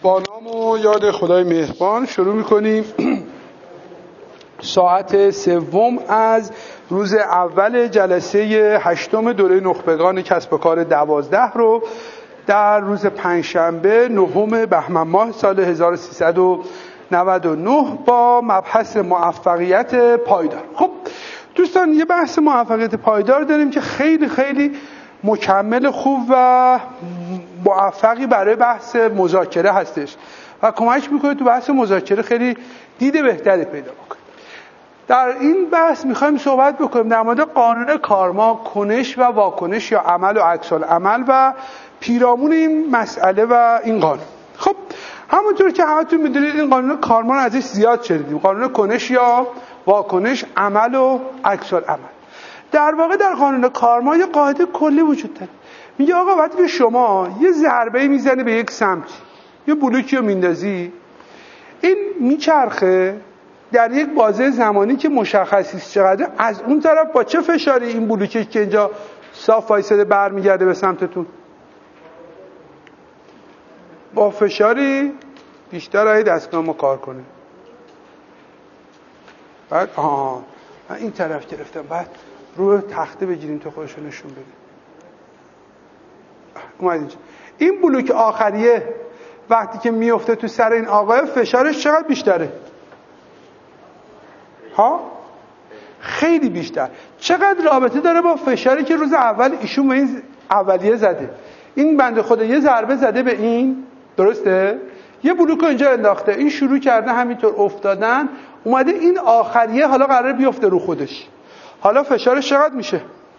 با نام و یاد خدای مهربان شروع میکنیم. ساعت سوم از روز اول جلسه 8 دوره نخبگان کسب و کار 12 رو در روز پنجشنبه 9 بهمن ماه سال 1399 با مبحث موفقیت پایدار. خب دوستان، یه بحث موفقیت پایدار داریم که خیلی خیلی مکمل خوب و موفقی برای بحث مذاکره هستش و کمک میکنه تو بحث مذاکره خیلی دید بهتری پیدا بکنه. در این بحث میخوایم صحبت بکنیم در مورد قانون کارما، کنش و واکنش یا عمل و عکس العمل و پیرامون این مسئله و این قانون. خب همونطور که همتون میدونید این قانون کارما رو ازش زیاد شنیدیم، قانون کنش یا واکنش، عمل و عکس العمل. در واقع در قانون کارما یه قاعده کلی وجود داره. میگه آقا وقتی که شما یه ضربه میزنی به یک سمتی، یه بلوکی رو میندازی، این میچرخه در یک بازه زمانی که مشخصی است چقدر، از اون طرف با چه فشاری این بلوکی که اینجا صاف وایساده برمیگرده به سمتتون؟ با فشاری بیشتر های دستگاه ما کار کنه. بعد من این طرف گرفتم، بعد روی تخته بگیریم تا خودشو نشون بده. اومد اینجا. این بلوک آخریه وقتی که میفته تو سر این آقای فشارش چقدر بیشتره؟ خیلی بیشتر. چقدر رابطه داره با فشاری که روز اول ایشون به این اولیه زده؟ این بنده خدا یه ضربه زده به این، درسته؟ یه بلوک اینجا انداخته، این شروع کرده همینطور افتادن، اومده این آخریه حالا قراره بیفته رو خودش. حالا فشارش چقدر میشه؟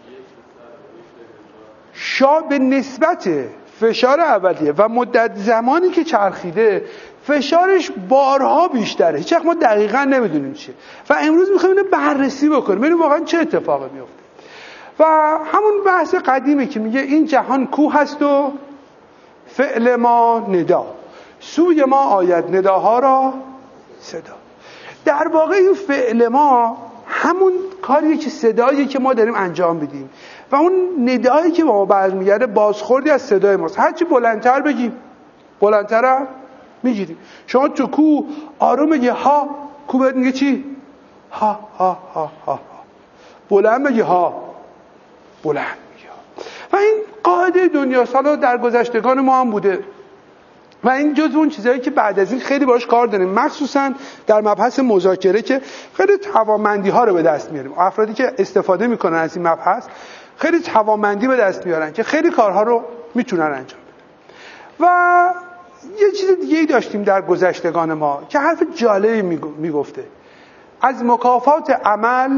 به نسبت فشار اولیه و مدت زمانی که چرخیده فشارش بارها بیشتره. هیچ وقت ما دقیقاً نمیدونیم چیه و امروز میخوایم اینو بررسی بکنیم ببینیم واقعا چه اتفاقی میفته. و همون بحث قدیمه که میگه این جهان کوه هست و فعل ما ندا، سوی ما آید نداها را صدا. در واقع این فعل ما همون کاریه که صدایی که ما داریم انجام بدیم و اون ندایی که با ما برمیگرده بازخوردی از صدای ماست. هرچی بلندتر بگیم بلندتر هم میگیریم. شما تو کو آروم بگی ها، کو بهت میگه چی؟ ها ها ها ها. بلند بگی ها، بلند میگه. و این قاعده دنیا سالا در گذشتگان ما هم بوده و این جزو اون چیزایی که بعد از این خیلی باش کار داریم، مخصوصا در مبحث مذاکره که خیلی توانمندی ها رو به دست میاریم. افرادی که استفاده میکنن از این مبحث خیلی توانمندی به دست میارن که خیلی کارها رو میتونن انجام بدن. و یه چیز دیگه ای داشتیم در گذشتگان ما که حرف جالبی میگفته: از مکافات عمل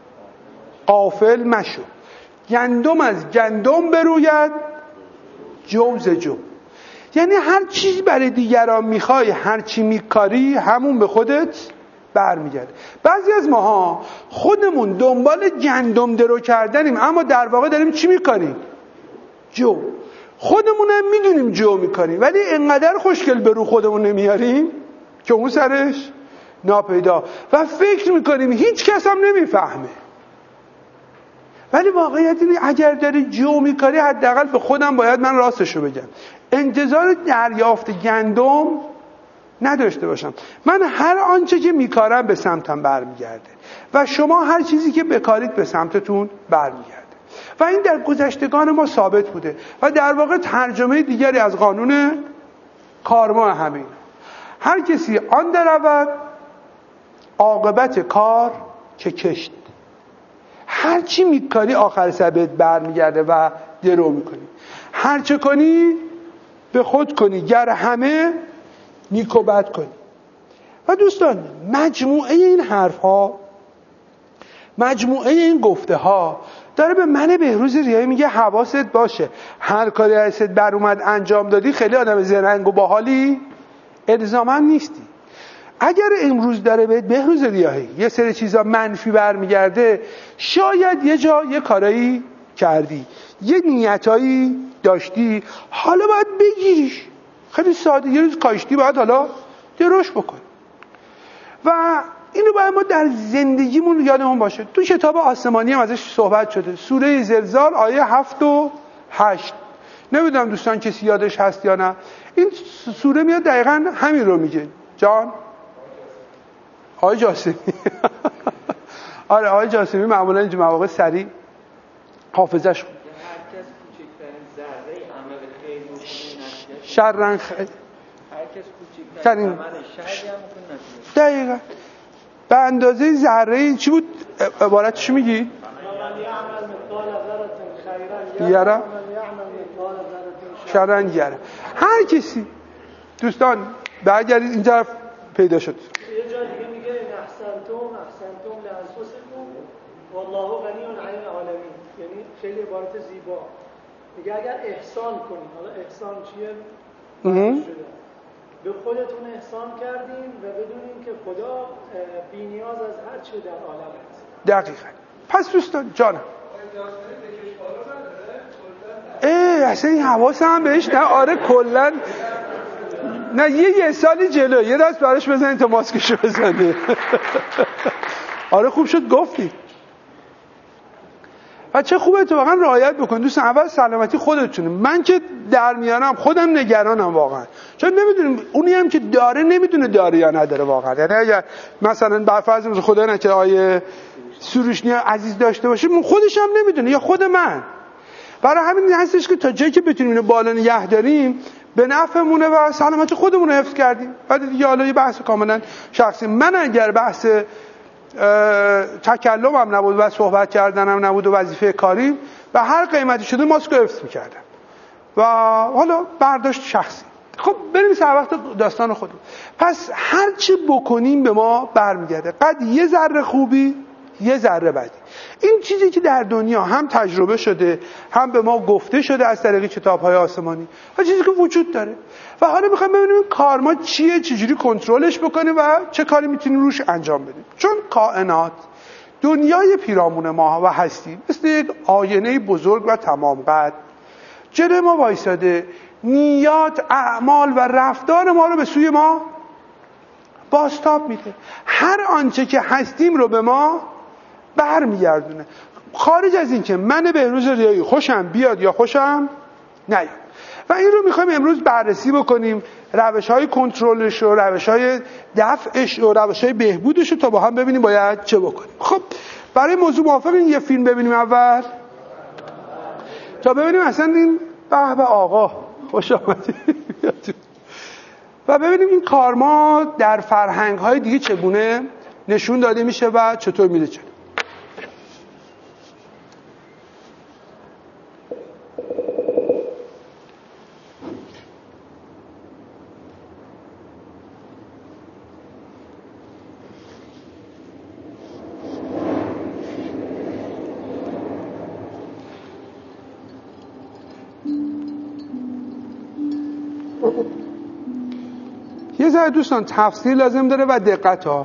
غافل مشو، گندم از گندم بروید جو ز جو. یعنی هر چیزی برای دیگران میخوای، هر چی میکاری همون به خودت برمیگرده. بعضی از ماها خودمون دنبال گندم درو کردنیم اما در واقع داریم چی میکنیم؟ جو. خودمونم میدونیم جو میکنیم ولی انقدر خوشگل به رو خودمون نمیاریم که اون سرش ناپیدا و فکر میکنیم هیچ کس هم نمیفهمه. ولی واقعیت اینه اگر داری جو میکاری حداقل به خودم باید من راستشو بگم، انتظار دریافت گندم نداشته باشم. من هر آنچه که میکارم به سمتم برمیگرده و شما هر چیزی که بکارید به سمتتون برمیگرده و این در گذشتگان ما ثابت بوده و در واقع ترجمه دیگری از قانون کارما همین. هر کسی آن درود عاقبت کار که کشت. هر چی میکاری آخر سر بهت برمیگرده و درو میکنی. هر چه کنی به خود کنی، گر همه نیک و بد کنی. و دوستان مجموعه این حرف ها، مجموعه این گفته ها داره به من بهروز ریایی میگه حواست باشه هر کاری ازت بر اومد انجام دادی خیلی آدم زرنگ و باحالی الزاما نیستی. اگر امروز داره بهت بهروز ریایی یه سری چیزا منفی برمیگرده، شاید یه جا یه کارایی کردی، یه نیتایی داشتی، حالا باید بگیریش. خیلی ساده، یه روز کاشتی باید حالا دروش بکن. و اینو باید ما در زندگیمون یادمون باشه. تو کتاب آسمانی هم ازش صحبت شده، سوره زلزال آیه 7 و 8. نمیدونم دوستان کسی یادش هست یا نه. این سوره میاد دقیقا همین رو میگه. جان آقای جاسمی آره آقای جاسمی معمولا اینجا مواقع سریع حافظش خود شرن خیلی دقیقا به اندازه ذره چی بود عبارتش میگی؟ یاره شرن یاره. هر کسی دوستان برگردید این طرف پیدا شد. یه جا دیگه میگه احسنتم لانفسکم والله غنی عن العالمین، یعنی خیلی عبارت زیبا. میگه اگر احسان کنید، حالا احسان چیه؟ به خودتون احسان کردین و بدونین که خدا بی‌نیاز از هر چی در عالم هست. دقیقاً. پس دوستان جانم اصلا این حواسم هم بهش نه. آره کلن نه یه سالی جلو یه دست براش بزنید تا ماسکشو بزنه. آره خوب شد گفتی. و چه خوبه تو واقعا رعایت بکن دوستان. اول سلامتی خودتونه. من که در میانم خودم نگرانم واقعا، چون نمیدونم اونی هم که داره نمیدونه داره یا نداره واقعا. یعنی اگر مثلا بر فرض خدا نکنه آیه سروشنی عزیز داشته باشه خودش هم نمیدونه یا خود من. برای همین هستش که تا جایی که بتونیم اینو بالا نگه داریم به نفعمونه و سلامت خودمون رو حفظ کردیم. بعد دیگه حالا یه بحث کاملا شخصی. من اگر بحث تکلمم نبود و صحبت کردنم نبود و وظیفه کاریم به هر قیمتی شده ماسک رو حفظ می‌کردم و حالا برداشت شخصی. خب بریم سر وقت داستان خودمون. پس هر چی بکنیم به ما برمیگرده. قد یه ذره خوبی یه ذره بدی. این چیزی که در دنیا هم تجربه شده هم به ما گفته شده از طریق کتاب‌های آسمانی و چیزی که وجود داره و حالا می‌خوایم ببینیم کارما چیه، چجوری کنترلش بکنیم و چه کاری میتونیم روش انجام بدیم. چون کائنات دنیای پیرامون ما و هستی مثل یک آینه بزرگ و تمام قد جلوی ما وایساده، نیات، اعمال و رفتار ما رو به سوی ما بازتاب میده. هر آنچه که هستیم رو به ما برمیگردونه. خارج از این که من بهروز ریایی خوشم بیاد یا خوشم نیاد. و این رو میخوایم امروز بررسی بکنیم، روش‌های کنترلش و روش‌های دفعش و روش‌های بهبودش رو تا با هم ببینیم باید چه بکنیم. خب برای موضوع موافقین یه فیلم ببینیم اول تا ببینیم اصلا این به آقا خوش آمدید و ببینیم این کارما در فرهنگ‌های دیگه چگونه نشون داده میشه و چطور میره جلو. یه ذره دوستان تفسیر لازم داره و دقت ها.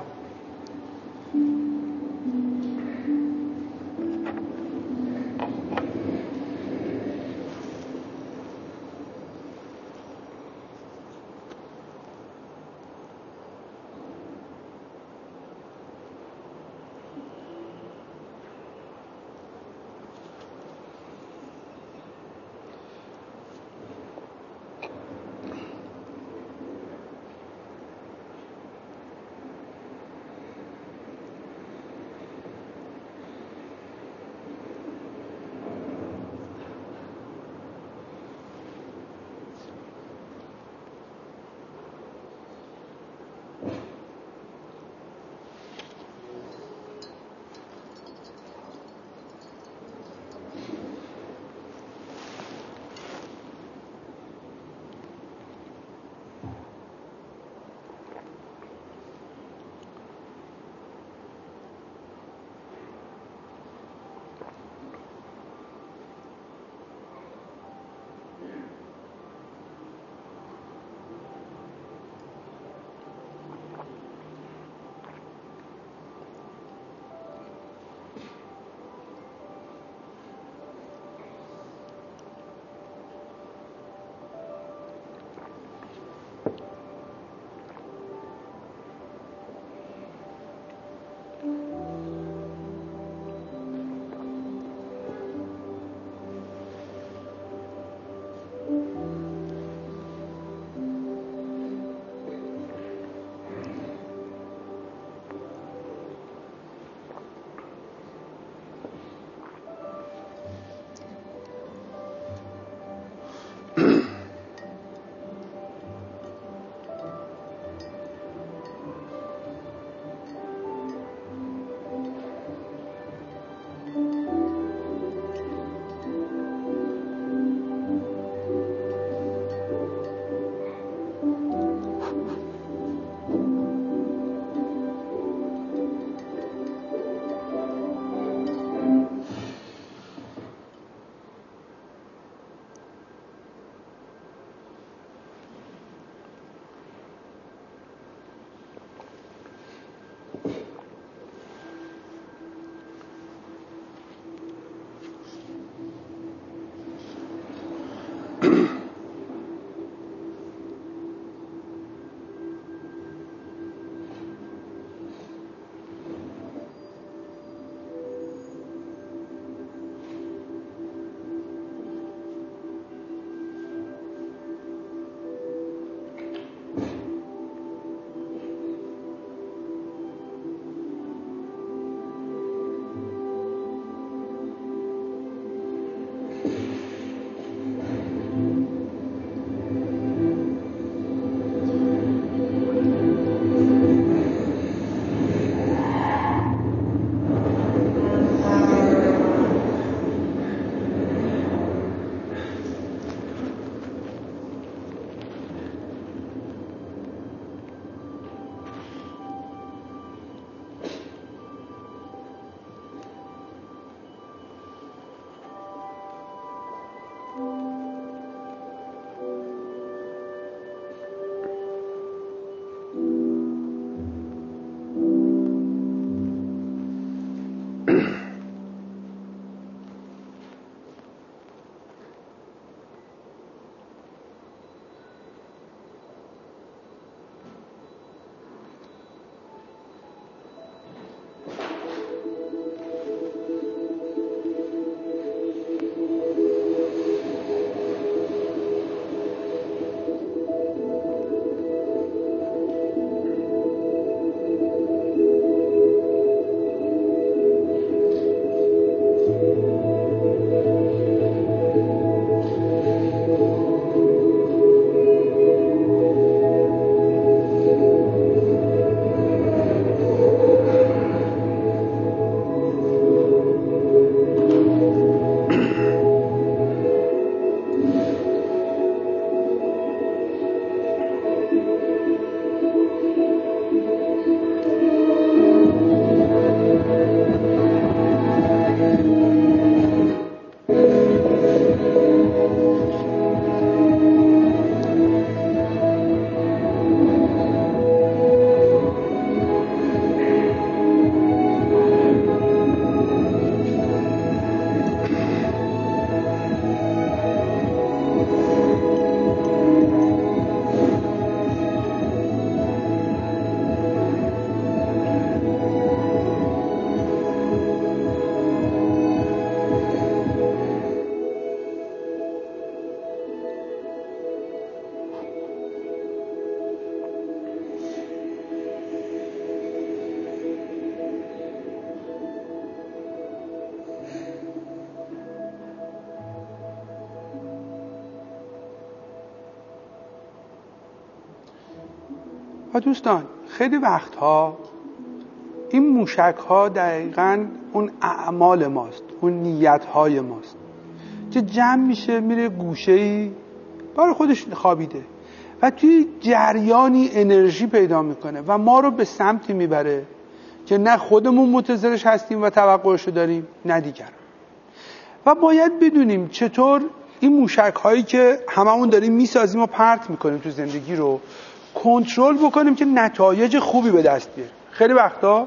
و دوستان خیلی وقتها این موشک ها دقیقاً اون اعمال ماست، اون نیت های ماست که جمع میشه میره گوشه‌ای برای خودش خوابیده و توی جریانی انرژی پیدا میکنه و ما رو به سمتی میبره که نه خودمون منتظرش هستیم و توقعشو داریم نه دیگر. و باید بدونیم چطور این موشک هایی که هممون داریم میسازیم و پرت میکنیم تو زندگی رو کنترل بکنیم که نتایج خوبی به دست بیاریم. خیلی وقتا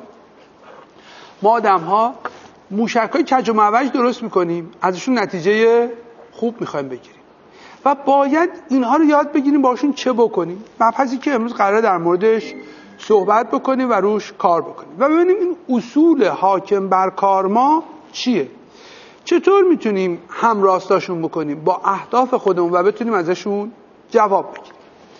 ما آدم ها موشک های کج و معوج درست میکنیم، ازشون نتیجه خوب میخوایم بگیریم و باید اینها رو یاد بگیریم باشون چه بکنیم. مبحثی که امروز قراره در موردش صحبت بکنیم و روش کار بکنیم و ببینیم این اصول حاکم بر کار ما چیه، چطور میتونیم هم راستاشون بکنیم با اهداف خودمون و بتونیم ازشون جواب بگیریم.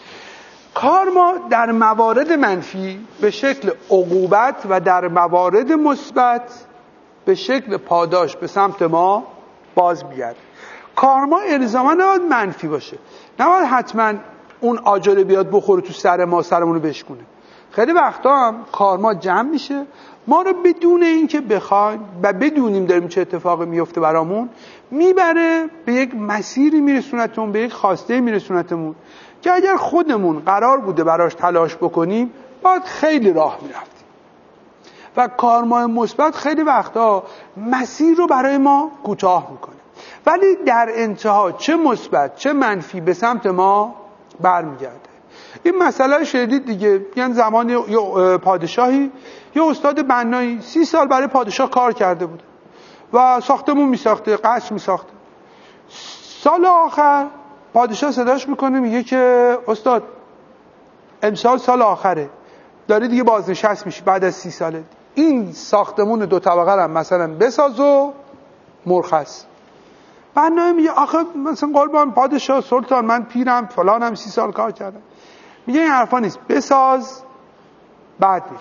کار ما در موارد منفی به شکل عقوبت و در موارد مثبت به شکل پاداش به سمت ما باز میاد. کار ما الزاما نباید منفی باشه، نباید حتما اون آجر بیاد بخوره تو سر ما سرمون رو بشکونه. خیلی وقتا هم کار ما جمع میشه ما رو بدون اینکه بخوایم و بدونیم داریم چه اتفاقی میفته برامون میبره به یک مسیری میرسونتمون، به یک خواسته میرسونتمون که اگر خودمون قرار بوده براش تلاش بکنیم باید خیلی راه میرفتیم. و کارمای مثبت خیلی وقتا مسیر رو برای ما کوتاه میکنه ولی در انتها چه مثبت چه منفی به سمت ما برمیگرده. این مسئله شدید دیگه. یعنی زمان یه پادشاهی یه استاد بنایی 30 سال برای پادشاه کار کرده بود و ساختمون میساخته، قصر میساخته. سال آخر پادشاه صداش میکنه میگه که استاد امسال سال آخره، داری دیگه بازنشست میشی بعد از 30 ساله، این ساختمون 2 طبقه هم مثلا بساز و مرخص. بنایی میگه آخه مثلا قربان پادشاه سلطان من پیرم فلانم 30 سال کار کردم. میگه این حرفا نیست، بساز بعد میری.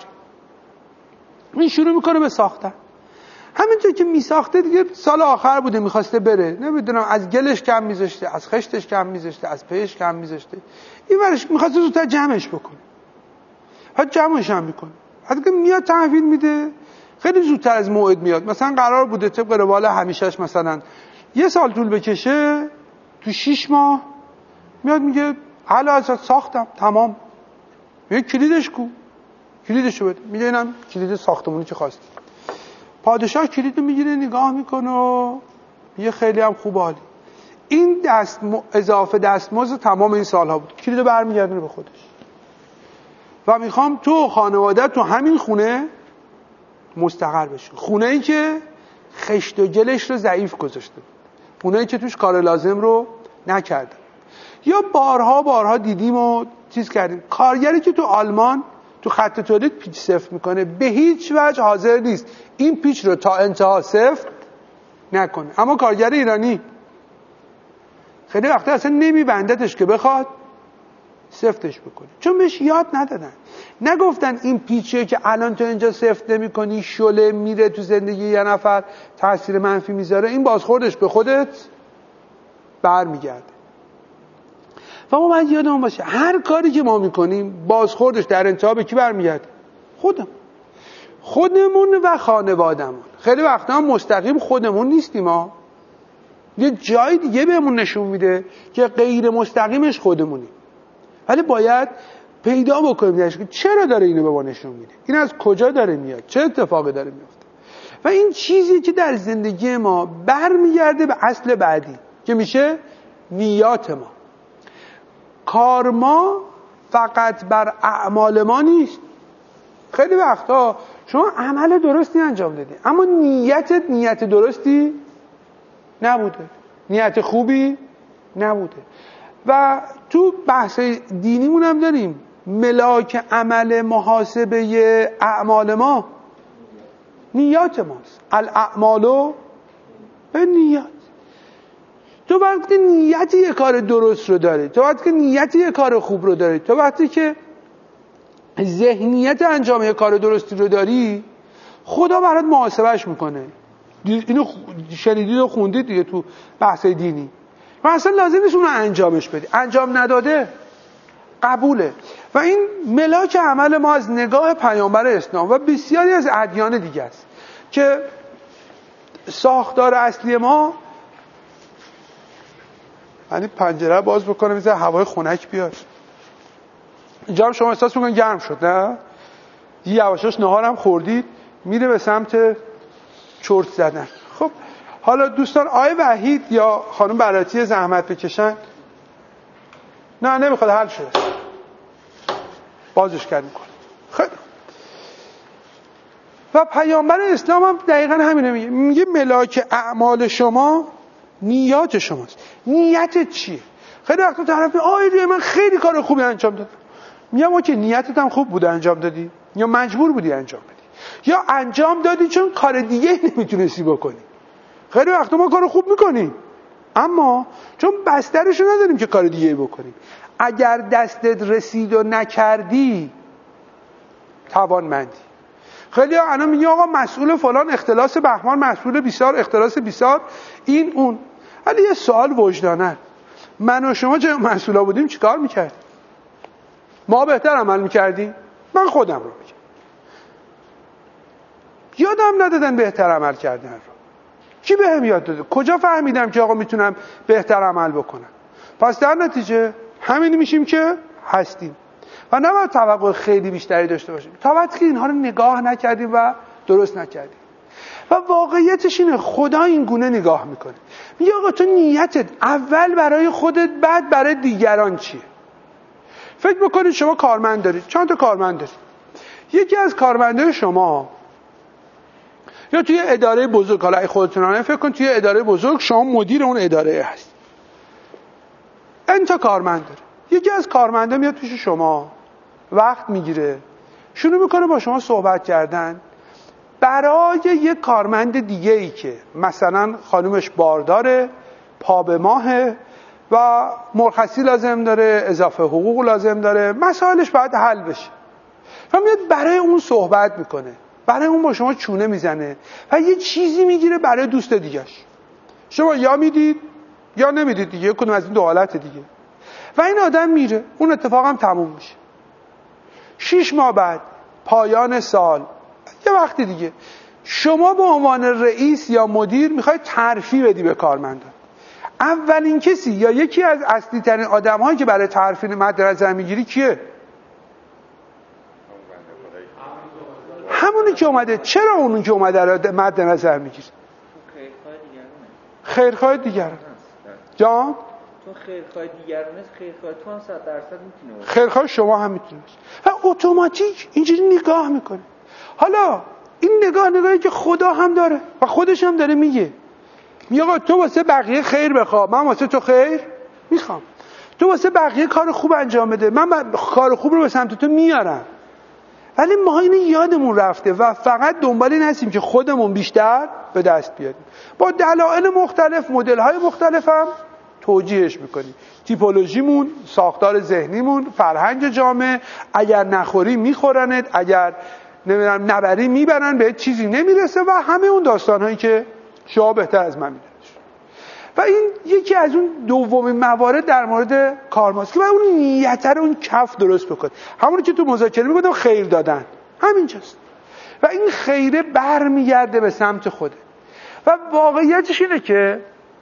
این شروع میکنه به ساختن. همینطور که میساخته دیگه سال آخر بوده میخواسته بره، نمیدونم از گلش کم میذاشته، از خشتش کم میذاشته، از پیش کم میذاشته، این ورش میخواسته زودتر جمعش بکنه. بعد جمعش هم میکنه. بعد که میاد تحویل میده خیلی زودتر از موعد میاد. مثلا قرار بوده طبق روال همیشهش مثلا 1 سال طول بکشه، تو 6 ماه میاد میگه حالا از ساختم تمام. میگه کلیدش کو؟ کلیدشو بده. میگه اینم کلید ساختمونی که خواستی. پادشاه کلیدو میگیره نگاه میکنه و میگه خیلی هم خوب عالی. این اضافه دستمزد تمام این سالها بود. کلیدو برمیگردونه به خودش. و میخوام تو خانواده تو همین خونه مستقر بشه. خونه‌ای که خشت و گلش رو ضعیف گذاشته بود. خونه‌ای که توش کار لازم رو نکرده. یا بارها دیدیم و چیز کردیم کارگری که تو آلمان تو خط تولید پیچ سفت میکنه به هیچ وجه حاضر نیست این پیچ رو تا انتها سفت نکنه، اما کارگر ایرانی خیلی وقتا اصلا نمیبندتش که بخواد سفتش بکنه، چون بهش یاد ندادن. نگفتن این پیچیه که الان تو اینجا سفت نمی‌کنی شله میره تو زندگی یه نفر تاثیر منفی میذاره، این بازخوردش به خودت برمیگرده. و ما باید یادمون باشه هر کاری که ما میکنیم بازخوردش در انتها به کی برمیگرده؟ خودمون و خانوادمون. خیلی وقتا هم مستقیم خودمون نیستیم، ما یه جای دیگه بهمون نشون میده که غیر مستقیمش خودمونیم، ولی باید پیدا بکنیم که چرا داره اینو به ما نشون میده، این از کجا داره میاد، چه اتفاقی داره میفته. و این چیزی که در زندگی ما برمیگرده به اصل بعدی که میشه نیات ما. کار ما فقط بر اعمال ما نیست. خیلی وقتا شما عمل درستی انجام دادی اما نیتت نیت درستی نبوده، نیت خوبی نبوده. و تو بحث دینیمون هم داریم ملاک عمل محاسبه اعمال ما نیات ماست. الاعمال بالنیات. تو وقتی نیتی یه کار درست رو داری، تو وقتی که نیتی یه کار خوب رو داری، تو وقتی که ذهنیت انجام یه کار درستی رو داری، خدا برات محاسبهش میکنه. اینو شنیدید و خوندید دیگه تو بحث دینی. و اصلا لازم نیست اونو انجامش بدی. انجام نداده قبوله. و این ملاک عمل ما از نگاه پیامبر اسلام و بسیاری از ادیان دیگه است که ساختار اصلی ما، یعنی پنجره باز بکنه میذاره هوای خنک بیاد. اینجا هم شما احساس میکنید گرم شد، نه؟ یواشاش نهارم خوردید میره به سمت چرت زدن. خب حالا دوستان آقای وحید یا خانم براتی زحمت بکشن. نه نمیخواد، حل شده، بازش کردیم کنیم. خیلی. و پیامبر اسلام هم دقیقا همینه میگه ملاک اعمال شما نیات شماست. نیتت چیه؟ خیلی وقتا طرف میگه من خیلی کار خوبی انجام دادم. میگم اوکی، نیتت هم خوب بوده انجام دادی یا مجبور بودی انجام بدی یا انجام دادی چون کار دیگه نمیتونستی بکنی. خیلی وقتا ما کار خوب میکنیم اما چون بسترشو نداریم که کار دیگه بکنیم. اگر دستت رسید و نکردی توانمندی. خیلی ها الان میگه آقا مسئول فلان اختلاس بهمان، مسئول بیسار اختلاس بیسار، این اون. ولی یه سوال وجدانه، من و شما چه مسئولا بودیم چیکار میکردیم؟ ما بهتر عمل میکردیم؟ من خودم رو میگم یادم ندادن بهتر عمل کردن رو. کی بهم یاد داده؟ کجا فهمیدم که آقا میتونم بهتر عمل بکنم؟ پس در نتیجه همین میشیم که هستیم و نباید توقع خیلی بیشتری داشته باشیم تا وقتی که اینها رو نگاه نکردیم و درست نکردیم. و واقعیتش اینه خدا این گونه نگاه میکنه، میگه آقا تو نیتت اول برای خودت بعد برای دیگران چیه؟ فکر بکنید شما کارمند دارید، چند تا کارمند دارید. یکی از کارمندای شما یا توی اداره بزرگ، حالا اگه خودتون فکر کن توی اداره بزرگ شما مدیر اون اداره هست، انتا کارمند داره. یکی از کارمندا میاد پیش شما، وقت میگیره، شروع میکنه با شما صحبت کردن برای یک کارمند دیگه ای که مثلا خانومش بارداره، پا به ماهه و مرخصی لازم داره، اضافه حقوق لازم داره، مسائلش باید حل بشه و میاد برای اون صحبت میکنه، برای اون با شما چونه میزنه و یه چیزی میگیره برای دوست دیگهش. شما یا میدید یا نمیدید دیگه، کدوم از این دو حالت دیگه. و این آدم میره، اون اتفاق هم تموم میشه. 6 ماه بعد، پایان سال، یه وقتی دیگه شما به عنوان رئیس یا مدیر میخوای ترفیع بدی به کارمندان. اولین کسی یا یکی از اصلی ترین آدم هایی که برای ترفیع مد نظر میگیری کیه؟ همونی که اومده. چرا اونی که اومده رو مد نظر میگیری؟ خیرخواه دیگران. جان؟ تو خیرخواه دیگران است، خیرخواه تو هم 100% میتونه باشه. خیرخواه شما هم میتونه باشه. و اتوماتیک اینجوری نگاه میکنه. حالا این نگاهی که خدا هم داره و خودش هم داره میگه آقا تو واسه بقیه خیر بخواه، من واسه تو خیر میخوام. تو واسه بقیه کار خوب انجام بده، من کار خوب رو به سمت تو میارم. ولی ما اینو یادمون رفته و فقط دنبال این هستیم که خودمون بیشتر به دست بیاریم. با دلایل مختلف، مدل‌های مختلف هم توجیهش میکنیم. تیپولوژیمون، ساختار ذهنیمون، فرهنگ جامعه، اگر نخوری میخورنت، اگر نمیدونم نبری میبرن، به چیزی نمیرسه و همه اون داستانهایی که شما بهتر از من میدونید. و این یکی از اون دومین موارد در مورد کارماست که اون نیت رو اون کف درست بکنه. همونی که تو مذاکره میگفتم خیر دادن، همینجاست. و این خیره برمیگرده به سمت خوده. و واقعیتش اینه که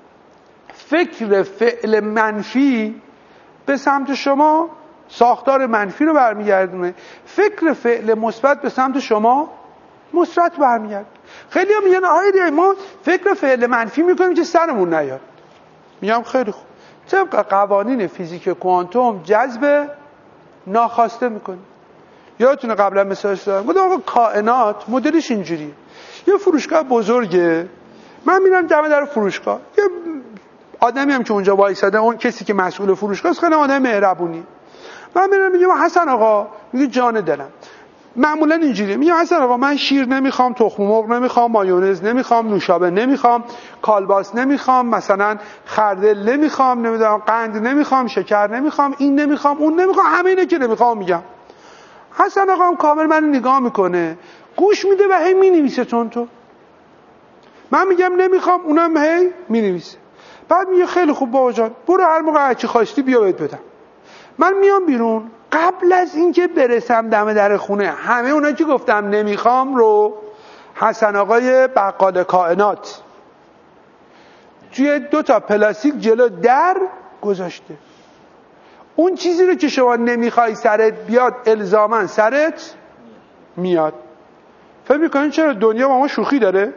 فکر فعل منفی به سمت شما ساختار منفی رو برمیگردونه، فکر فعل مثبت به سمت شما مثبت برمیگرده. خیلی ها میگن آیدی ما فکر فعل منفی میکنیم که سرمون نیاد. میگم خیلی خوب، طبق قوانین فیزیک کوانتوم جذب ناخواسته میکنیم. یادتونه قبلا مثالش دادم، گفتم آقا کائنات مدلش اینجوریه. یه فروشگاه بزرگه، من میرم دم در فروشگاه، یه آدمی هم که اونجا وایساده، اون کسی که مسئول فروشگاه است، خیلی آدم مهربونی. من میرم میگم حسن آقا، میگه جان دلم. معمولا اینجوریه، میگم حسن آقا من شیر نمیخوام، تخم مرغ نمیخوام، مایونز نمیخوام، نوشابه نمیخوام، کالباس نمیخوام، مثلا خردل نمیخوام، نمیدونم قند نمیخوام، شکر نمیخوام، این نمیخوام، اون نمیخوام، همه اینا که نمیخوام میگم. حسن آقا هم کامل منو نگاه میکنه، گوش میده و هی مینویسه تو. من میگم نمیخوام، اونم هی مینویسه. بعد میگه خیلی خوب بابا جان، برو هر موقع هرچی خواستی بیا بهت بدم. من میام بیرون، قبل از اینکه برسم دم در خونه همه اونا که گفتم نمیخوام رو حسن آقای بقال کائنات توی 2 تا پلاستیک جلو در گذاشته. اون چیزی رو که شما نمیخوای سرت بیاد الزاماً سرت میاد. فکر میکنین چرا دنیا با ما شوخی داره؟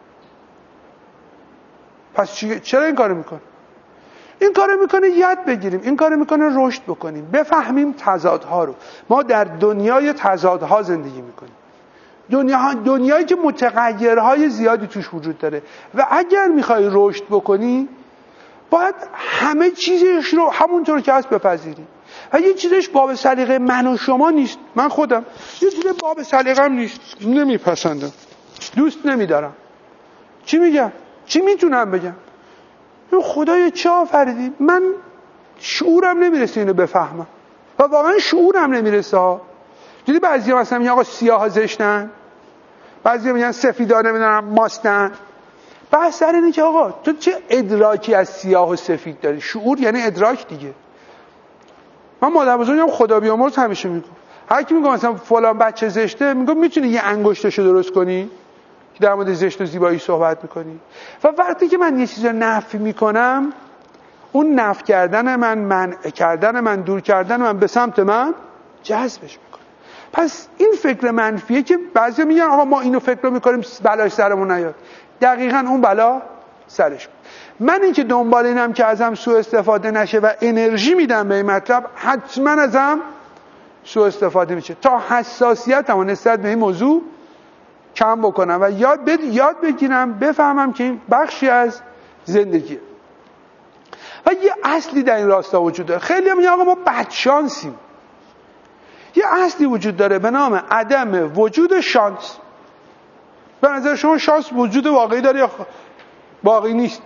پس چرا این کارو میکنه؟ این کارو میکنه یاد بگیریم، این کارو میکنه رشد بکنیم، بفهمیم تضادها رو. ما در دنیای تضادها زندگی میکنیم، دنیایی که متغیرهای زیادی توش وجود داره و اگر میخوای رشد بکنی باید همه چیزش رو همونطور که هست بپذیری و یه چیزش باب سلیقه من و شما نیست. من خودم یه چیز باب سلیقه‌ام نیست، نمیپسندم، دوست نمیدارم. چی میگم؟ چی میتونم بگم؟ خدایا چه آفریدی؟ من شعورم نمیرسه اینو بفهمم و واقعا شعورم نمیرسه ها. دیدی بعضیا مثلا میگن آقا سیاها زشتن، بعضیا میگن سفیدا نمیدونم ماستن. بحث سر اینه که آقا تو چه ادراکی از سیاه و سفید داری؟ شعور یعنی ادراک دیگه. من مادر بزرگم خدا بیامرز همیشه میگم، هر کی میگه مثلا فلان بچه زشته، میگم میتونی یه انگشتشو درست کنی که در مورد زشت و زیبایی صحبت میکنی؟ و وقتی که من یه چیز رو نفی میکنم، اون نفی کردن من، منع کردن من، دور کردن من به سمت من جذبش میکنه. پس این فکر منفیه که بعضیا میگن آقا ما اینو فکر رو میکنیم بلاش سرمون نیاد، دقیقاً اون بلا سرش بود. من این که دنبال اینم که ازم سوء استفاده نشه و انرژی میدم به این مطلب، حتما ازم سوء استفاده میشه. تا حساسیتمو نسبت به این موضوع کم بکنم و یاد بگیرم، بفهمم که این بخشی از زندگیه. و یه اصلی در این راستا وجود داره. خیلی هم میگن آقا ما بدشانسیم. یه اصلی وجود داره به نام عدم وجود شانس. به نظر شما شانس وجود واقعی داره یا واقعی نیست؟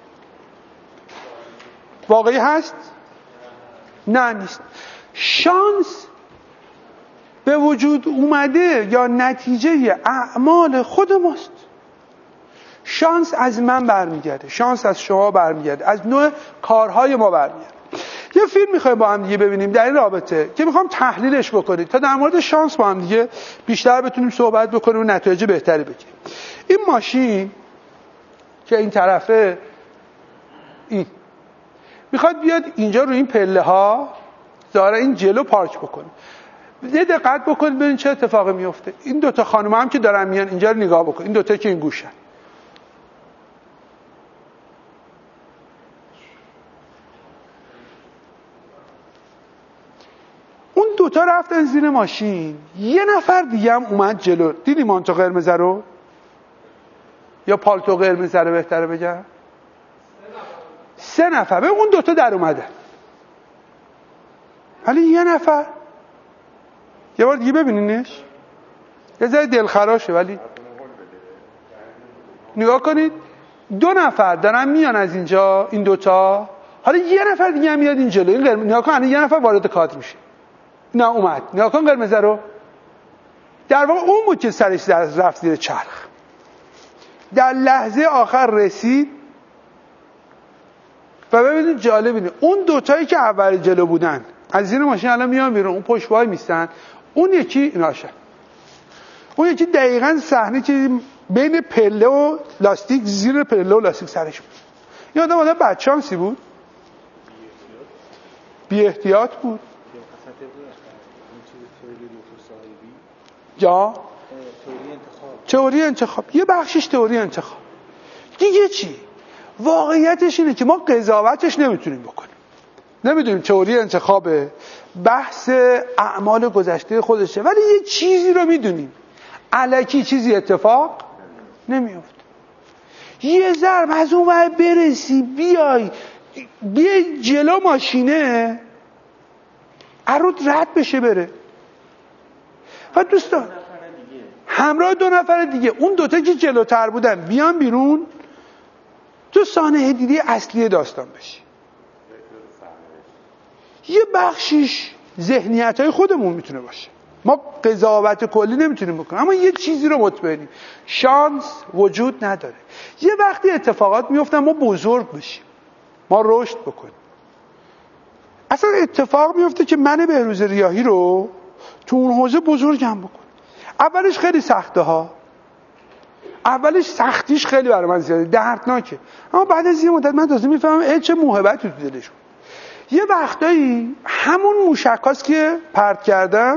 واقعی هست؟ نه نیست. شانس به وجود اومده یا نتیجه اعمال خود ماست. شانس از من برمیگرده، شانس از شما برمیگرده، از نوع کارهای ما برمیگرده. یه فیلم میخوایم با هم دیگه ببینیم در این رابطه که میخوام تحلیلش بکنید تا در مورد شانس با هم دیگه بیشتر بتونیم صحبت بکنیم و نتایج بهتری بگیریم. این ماشین که این طرفه، این میخواد بیاد اینجا رو این پله ها ظاهرا این جلو پارک بکنه. یه دقت بکنید ببینید چه اتفاقی میفته. این 2 تا خانم هم که دارن میان اینجا رو نگاه بکنید، این 2 تا که این گوشن. اون 2 تا رفتن زیر ماشین، یه نفر دیگه هم اومد جلو. دیدی مانتو قرمز رو یا پالتو قرمز رو بهتره بگم؟ 3 نفر. به اون 2 تا در اومدن، ولی یه نفر. یه بار دیگه ببینینش، یه ذره دلخراشه ولی نگاه کنید. 2 نفر دارن میان از اینجا، این 2 تا. حالا یه نفر دیگه هم میاد این جلو. این قرمز، نگاه کن، یه نفر وارد کادر میشه. نه اومد، نگاه کن قرمز رو. در واقع اون بود که سرش رفت زیر چرخ. در لحظه آخر رسید و ببینید جالب اینه، اون 2 تایی که اول جلو بودن از زیر ماشین الان میان بیرون، اون پشت وای میستن. اون یکی ناشه، اون یکی دقیقاً صحنه که بین پله و لاستیک، زیر پله و لاستیک سرش بود. این آدم بدشانسی بود، بی احتیاط بود. یا تئوری انتخاب، یه بخشش تئوری انتخاب. دیگه چی؟ واقعیتش اینه که ما قضاوتش نمیتونیم بکنیم، نمیدونیم تئوری انتخاب بحث اعمال گذشته خودشه، ولی یه چیزی رو میدونیم، الکی چیزی اتفاق نمیفته. یه ضرب از اون ور برسی، بیای جلو ماشینه عروض رد بشه بره و دوستان همراه 2 نفر دیگه، اون 2 تا که جلوتر بودن بیان بیرون، تو سانحه دیدی اصلی داستان بشی. یه بخشیش ذهنیت‌های خودمون میتونه باشه، ما قضاوت کلی نمیتونیم بکنیم، اما یه چیزی رو مطمئنیم، شانس وجود نداره. یه وقتی اتفاقات میفتن ما بزرگ بشیم، ما رشد بکنیم. اصلا اتفاق میفته که من بهروز ریاحی رو تو اون حوزه بزرگم بکن. اولش خیلی سخته ها، اولش سختیش خیلی برای من زیاده، دردناکه، اما بعد از یه مدت من تازه میفهمم چه موهبتی تو دلشون. یه وقتایی همون موشکاست که پرت کردم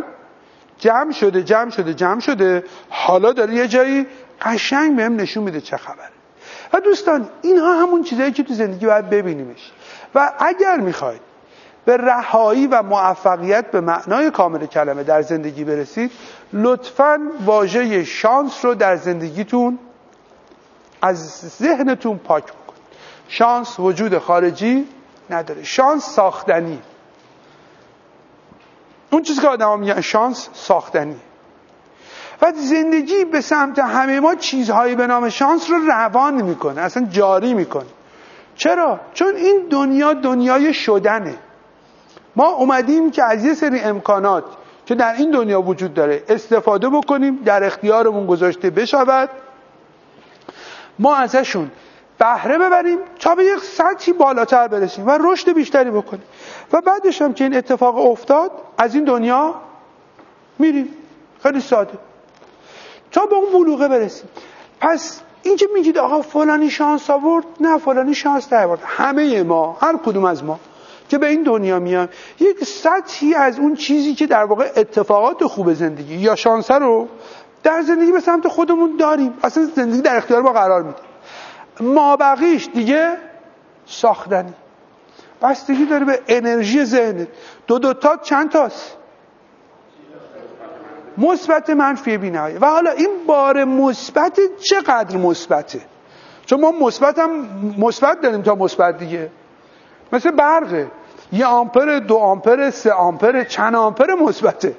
جمع شده حالا داره یه جایی قشنگ بهم نشون میده چه خبره. و دوستان اینها همون چیزایی که تو زندگی باید ببینیمش. و اگر میخواید به رهایی و موفقیت به معنای کامل کلمه در زندگی برسید، لطفاً واژه شانس رو در زندگیتون از ذهنتون پاک بکن. شانس وجود خارجی نداره، شانس ساختنی. اون چیزی که آدم ها میگن شانس ساختنی. و زندگی به سمت همه ما چیزهایی به نام شانس رو روان میکنه، اصلا جاری میکنه. چرا؟ چون این دنیا دنیای شدنه. ما اومدیم که از یه سری امکانات که در این دنیا وجود داره استفاده بکنیم، در اختیارمون گذاشته بشود، ما ازشون بهره ببریم تا به یک سطحی بالاتر برسیم و رشد بیشتری بکنیم. و بعدش هم که این اتفاق افتاد از این دنیا میریم، خیلی ساده، تا به اون بلوغه برسیم. پس این که میگید آقا فلانی شانس آورد، نه فلانی شانس نیاورد. همه ما، هر کدوم از ما که به این دنیا میان یک سطحی از اون چیزی که در واقع اتفاقات خوب زندگی یا شانس رو در زندگی به سمت خودمون داریم، اصلا زندگی در اختیار ما قرار میده. ما بقیش دیگه ساختنی، بستگی داره به انرژی ذهنت. دو تا چند تاست؟ مثبت منفی بی‌نهایت. و حالا این بار مثبت چقدر مثبته؟ چون ما مثبت داریم تا مثبت دیگه، مثل برقه، 1 آمپر، 2 آمپر، 3 آمپر، چند آمپر مثبته.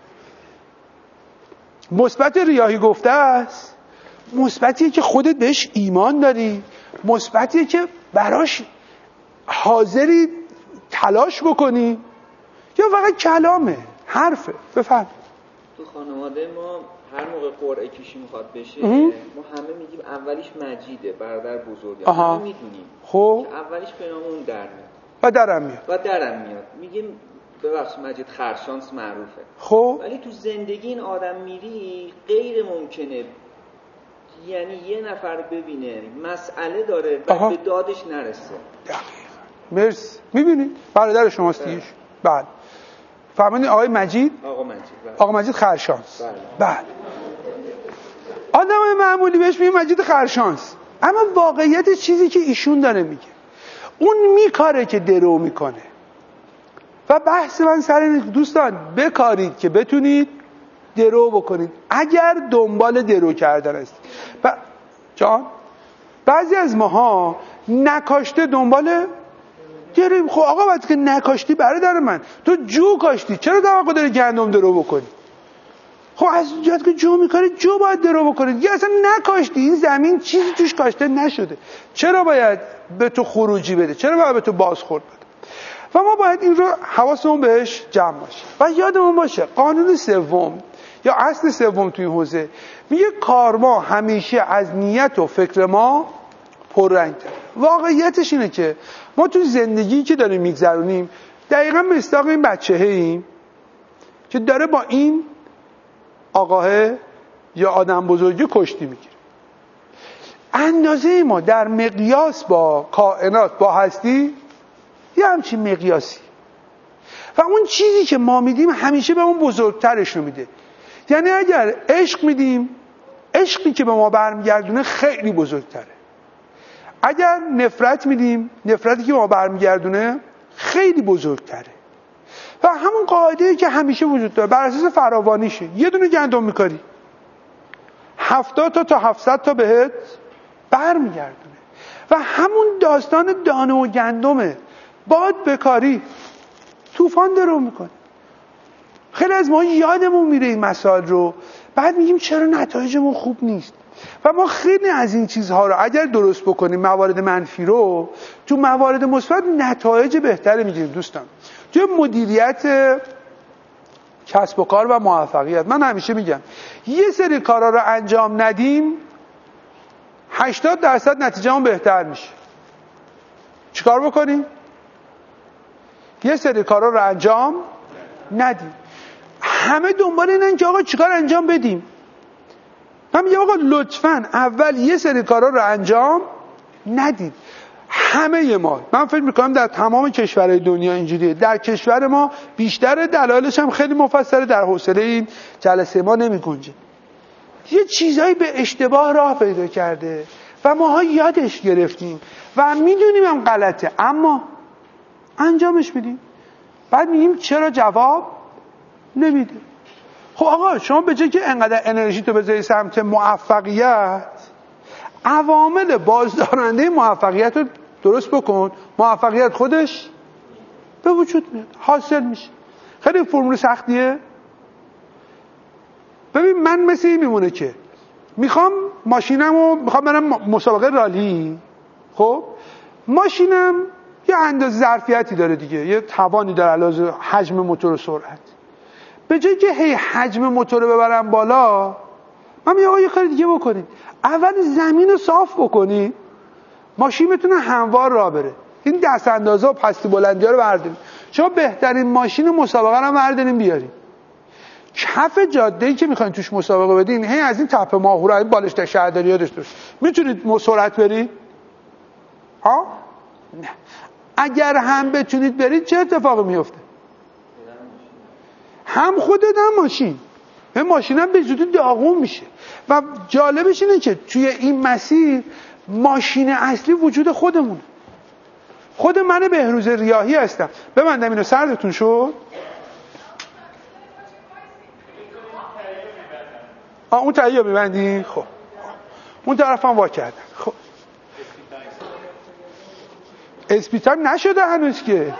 مثبت ریاحی گفته است، مثبتیه که خودت بهش ایمان داری، مثبتیه که براش حاضری تلاش بکنی، یا فقط کلامه، حرفه. بفهم. تو خانواده ما هر موقع قرعه کشی میخواد بشه ما همه میگیم اولیش مجیده، برادر بزرگ، همه میدونیم خب که اولیش به نام اون در میاد و درم میاد میگیم ببخش مجید خرشانس معروفه. خب ولی تو زندگی این آدم میری غیر ممکنه، یعنی یه نفر ببینه مسئله داره و به دادش نرسه. دقیقا. مرسی. میبینید برادر شماست دیگه. بله. فهمیدین آقای مجید؟ آقا مجید خرشانس. بله. آدم معمولی بهش میگه مجید خرشانس، اما واقعیت چیزی که ایشون داره میگه، اون میکاره که درو میکنه. و بحث من سر این دوستان بکارید که بتونید درو بکنید اگر دنبال درو کردن است. جان بعضی از ماها نکاشته دنبال درو. خب آقا وقتی که نکاشتی برادر من، تو جو کاشتی، چرا توقع داری گندم درو بکنی؟ خب از جایی که جو میکنی جو باید درو بکنی دیگه. اصلا نکاشتی، این زمین چیزی توش کاشته نشده، چرا باید به تو خروجی بده؟ چرا باید به تو بازخورد بده؟ و ما باید این رو حواسمون بهش جمع باشه و یادمون باشه قانون سوم یا اصل سوم توی این حوزه میگه کارما همیشه از نیت و فکر ما پررنگ‌تره. واقعیتش اینه که ما تو زندگی که داریم میگذرونیم دقیقاً مصداق این بچه‌اییم که داره با این آقاه یا آدم بزرگی کشتی میگیره. اندازه ما در مقیاس با کائنات، با هستی، یه همچین مقیاسی و اون چیزی که ما میدیم همیشه به اون بزرگترش رو میده. یعنی اگر عشق میدیم، عشقی که به ما برمیگردونه خیلی بزرگتره. اگر نفرت میدیم، نفرتی که به ما برمیگردونه خیلی بزرگتره. و همون قاعده‌ای که همیشه وجود داره بر اساس فراوانیشه. یه دونه گندم میکاری 70 تا 700 تا بهت برمیگردونه. و همون داستان دانه و گندمه. باد بکاری طوفان درو میکنه. خیلی از ما یادمون میره این مسائل رو، بعد میگیم چرا نتایجمون خوب نیست. و ما خیلی از این چیزها رو اگر درست بکنیم، موارد منفی رو تو موارد مثبت نتایج بهتری میگیریم. دوستان توی مدیریت کسب و کار و موفقیت من همیشه میگم یه سری کارا رو انجام ندیم 80% نتیجهمون بهتر میشه. چیکار بکنیم؟ یه سری کارا رو انجام ندیم. همه دنبال اینن که آقا چیکار انجام بدیم. من میگم آقا لطفاً اول یه سری کارا رو انجام ندید. همه ما، من فکر میکنم در تمام کشورهای دنیا اینجوریه، در کشور ما بیشتر، دلایلش هم خیلی مفصله، در حوصله این جلسه ما نمیگنجه. یه چیزایی به اشتباه راه پیدا کرده و ماها یادش گرفتیم و میدونیم هم غلطه، اما انجامش میدیم. بعد میگیم چرا جواب نمیده. خب آقا شما به جای که انقدر انرژی تو بذاری سمت موفقیت، عوامل بازدارنده موفقیت رو درست بکن، موفقیت خودش به وجود میاد، حاصل میشه. خیلی فرمول سختیه. ببین من مثل این میمونه که میخوام برم مسابقه رالی. خب ماشینم یه اندازه ظرفیتی داره دیگه، یه توانی داره علاوه حجم موتور و سرعت. به جای که هی حجم موتور رو ببرم بالا، من میگم آقا یه کار دیگه بکنید. اول زمین رو صاف بکنید، ماشین بتونه هموار راه بره. این دست اندازه و پستی بلندی ها رو برداریم. شما بهترین ماشین مسابقه رو برداریم بیاریم. کف جاده‌ای که میخواین توش مسابقه بدین، هی از این تپه ماهوره، این بالشت شهرداری ها داشته باشه. میتونید سرعت برید؟ ها؟ نه. اگر هم بتونید برید چه اتفاقی میفته؟ هم خودت هم ماشین. این ماشین هم به زودی داغون میشه. و جالبش اینه که توی این مسیر ماشین اصلی وجود خودمونه. خود من بهروز ریاحی هستم. ببندم اینو، سردتون شد؟ اون تهیه میبندی؟ خب اون طرف هم وا کردن. خب اسپیتال نشده هنوز که.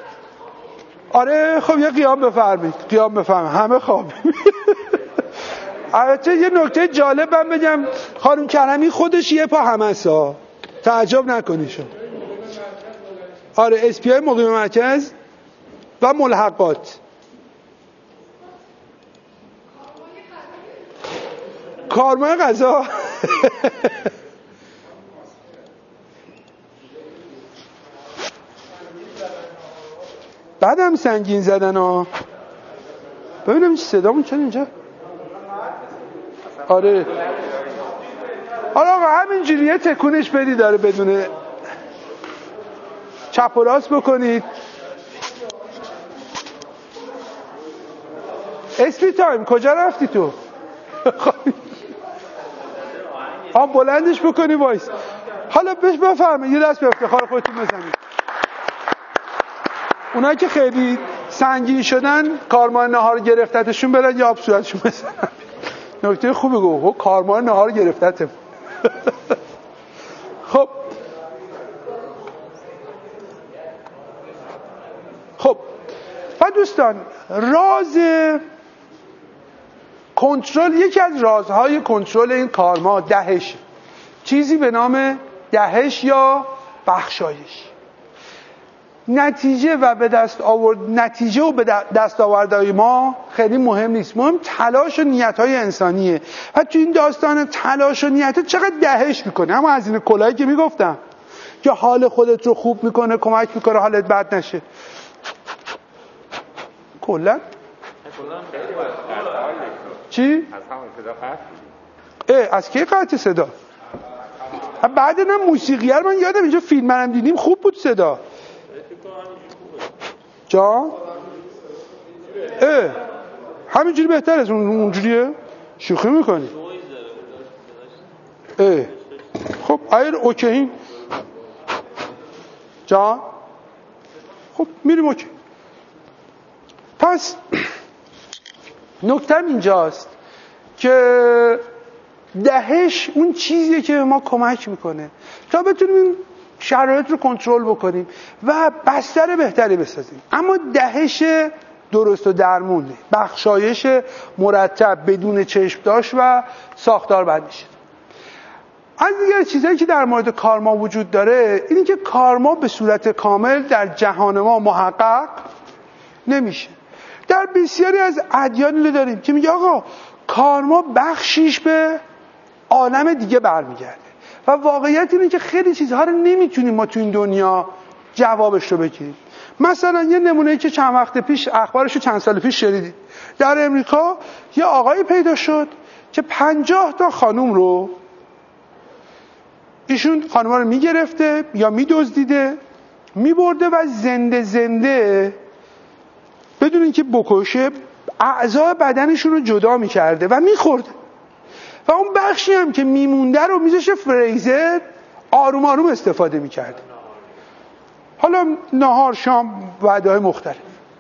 آره خب یه قیام بفرمید. قیام بفرمید. همه خواب. البته یه نکته جالب من بگم، خانم کرمی خودش یه پا همسا، تعجب نکنی شد. آره اسپیای مقیم مرکز و ملحقات. کارمای قضا. بعدم سنگین زدن ها. ببینم چه صدامون چرا اینجا. آره آقا همینجوریه تکونش بدی داره بدون چپ و راست بکنید. اسپی تایم کجا رفتی تو؟ بلندش بکنی وایس. حالا بهش بفهمه یه دست به افتخار خودتون بزنید. اونایی که خیلی سنگین شدن کارمان نهار گرفتتشون برن یا آب صورتشون بزنن. نکته خوبی گفت کارمان نهار گرفتته. خب و دوستان، راز کنترل، یکی از رازهای کنترل این کارما دهش، چیزی به نام دهش یا بخشایش. نتیجه و به دست آوردهای ما خیلی مهم نیست، مهم تلاش و نیت‌های انسانیه. و تو این داستان تلاش و نیت چقدر دهش میکنه. اما از این کلاهی که میگفتم که حال خودت رو خوب میکنه، کمک میکنه حالت بد نشه. کلا چی؟ از همون صدا قطع. از کی قطع صدا؟ بعد نه موسیقیه رو من یادم اینجا فیلم منم دیدیم خوب بود صدا. جا؟ همینجوری بهتر از اونجوریه؟ شوخی میکنی؟ خب ایر اوکی جا؟ خب میریم اوکی. پس نکتم اینجاست که دهش اون چیزیه که به ما کمک میکنه تا بتونیم شرایط رو کنترل بکنیم و بستر بهتری بسازیم. اما دهش درست و درمونه، بخشایش مرتب بدون چشم داشت و ساختار بندی شد. از دیگر چیزایی که در مورد کارما وجود داره اینه که کارما به صورت کامل در جهان ما محقق نمیشه. در بسیاری از ادیانی داریم که میگه آقا کارما بخشیش به عالم دیگه برمیگرده و واقعیت اینه که خیلی چیزها رو نمیتونیم ما تو این دنیا جوابش رو بگیریم. مثلا یه نمونه‌ای که چند وقت پیش اخبارشو چند سال پیش شنیدید، در امریکا یه آقایی پیدا شد که 50 تا خانوم رو ایشون خانوما رو میگرفته یا میدزدیده میبرده و زنده زنده بدون اینکه بکشه اعضای بدنشون رو جدا میکرده و میخورده و اون بخشی هم که میمونده رو میذاشه فریزر آروم آروم استفاده میکرده. حالا نهار شام وعده‌های مختلف.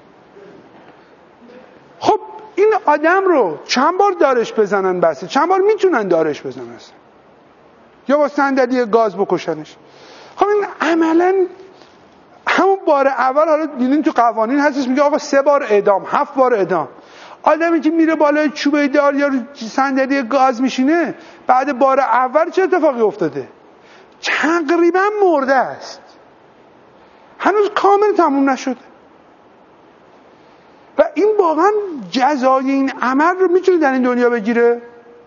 خب این آدم رو چند بار دارش بزنن بسه، چند بار میتونن دارش بزنن اصلا. یا با صندلی گاز بکشنش. خب این عملاً همون بار اول، حالا دیدین تو قوانین هستش میگه آقا 3 بار اعدام، 7 بار اعدام. آدمی که میره بالای چوبه دار یا صندلی گاز میشینه بعد بار اول چه اتفاقی افتاده؟ تقریبا مرده است، هنوز کامل تموم نشده. و این واقعا جزای این عمل رو میتونه در این دنیا بگیره؟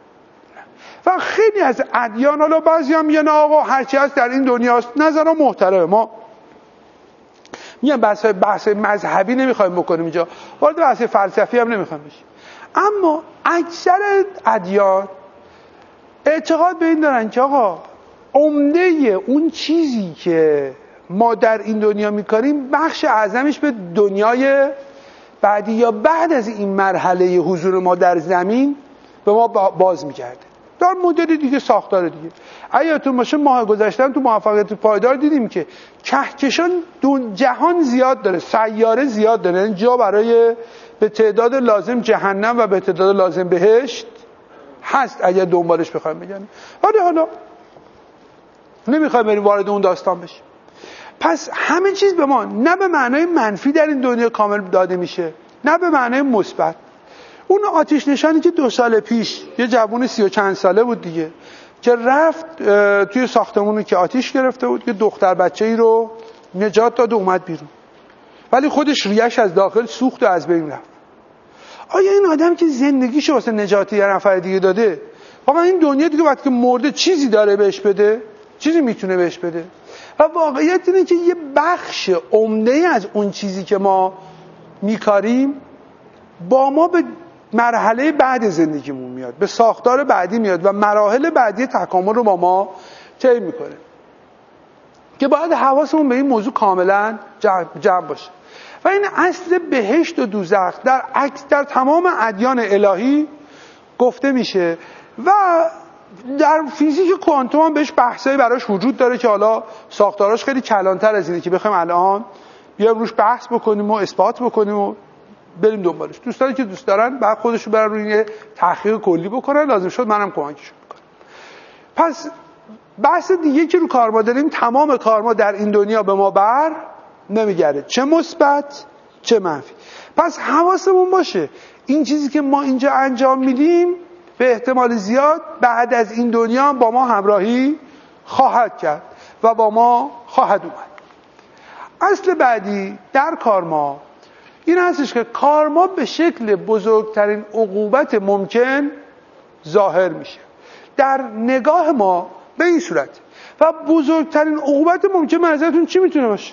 و خیلی از ادیان، حالا بعضی هم میگن آقا هرچی هست در این دنیاست، نظرها محترمه، ما میگم بحث مذهبی نمیخوایم بکنیم اینجا، وارد بحث فلسفی هم نمیخوایم بشیم، اما اکثر ادیان اعتقاد به این دارن که آقا عمده اون چیزی که ما در این دنیا میکنیم بخش اعظمش به دنیای بعدی یا بعد از این مرحله حضور ما در زمین به ما باز میگرده. در مدل دیگه ساختار دیگه. یادتون باشه ماه گذشته تو موفقیت پایدار دیدیم که کهکشان جهان زیاد داره، سیاره زیاد داره، یعنی جا برای به تعداد لازم جهنم و به تعداد لازم بهشت هست اگر دنبالش بخوایم بگم. ولی حالا نمیخوایم بریم وارد اون داستان بشیم. پس همه چیز به ما نه به معنای منفی در این دنیا کامل داده میشه، نه به معنای مثبت. اون آتش نشانی که 2 سال پیش یه جوون 30 و چند ساله بود دیگه که رفت توی ساختمونی که آتش گرفته بود، یه دختر بچه‌ای رو نجات داد و اومد بیرون، ولی خودش ریش از داخل سوخت و از بین رفت. آیا این آدم که زندگیشو واسه نجات یه نفر دیگه داده، واقعا این دنیا دیگه وقتی که مرده چیزی داره بهش بده؟ چیزی میتونه بهش بده؟ و واقعیت اینه که یه بخش عمده از اون چیزی که ما میکاریم با ما به مرحله بعد زندگیمون میاد، به ساختار بعدی میاد و مراحل بعدی تکامل رو با ما طی میکنه که باید حواسمون به این موضوع کاملا جمع باشه. و این اصل بهشت و دوزخ در تمام ادیان الهی گفته میشه و در فیزیک کوانتوم هم بهش بحثایی براش وجود داره که حالا ساختاراش خیلی کلانتر از اینه که بخوایم الان بیایم روش بحث بکنیم و اثبات بکنیم و بریم دنبالش. دوستانی که دوست دارن بعد خودشون برن روی یه تحقیق کلی بکنن، لازم شد منم کمکشون میکنم. پس بحث دیگه که رو کارما داریم، تمام کارما در این دنیا به ما بر نمیگرده، چه مثبت چه منفی. پس حواسمون باشه این چیزی که ما اینجا انجام میدیم به احتمال زیاد بعد از این دنیا با ما همراهی خواهد کرد و با ما خواهد اومد. اصل بعدی در کارما این هستش که کارما به شکل بزرگترین عقوبت ممکن ظاهر میشه در نگاه ما به این صورت. و بزرگترین عقوبت ممکن منظرتون چی میتونه باشه؟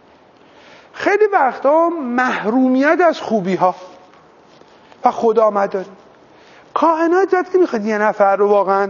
خیلی وقتا محرومیت از خوبی ها و خودآمداری. کائنات وقتی میخواد یه نفر رو واقعا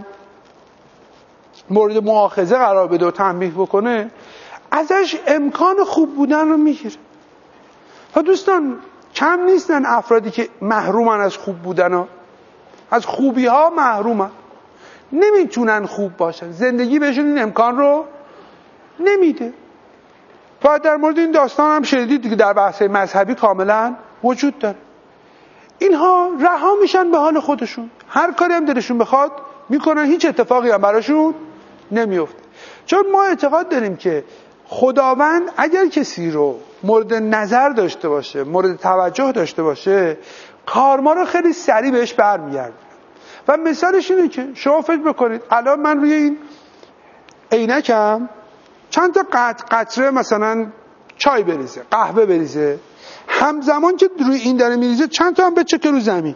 مورد مؤاخذه قرار بده و تنبیه بکنه، ازش امکان خوب بودن رو میگیره. و دوستان کم نیستن افرادی که محرومن از خوب بودن ها، از خوبی ها محرومن، نمیتونن خوب باشن، زندگی بهشون این امکان رو نمیده. و در مورد این داستان هم شنیدید دیگه، در بحث مذهبی کاملا وجود داره. اینها رها میشن به حال خودشون، هر کاری هم دلشون بخواد میکنن، هیچ اتفاقی هم براشون نمیفته. چون ما اعتقاد داریم که خداوند اگر کسی رو مورد نظر داشته باشه، مورد توجه داشته باشه، کارما رو خیلی سریع بهش برمیگرده. و مثالش اینه که شما فکر بکنید الان من روی این عینکم چند تا قطره مثلا چای بریزه، قهوه بریزه، همزمان که روی این داره میریزه چند تا هم بچکه رو زمین،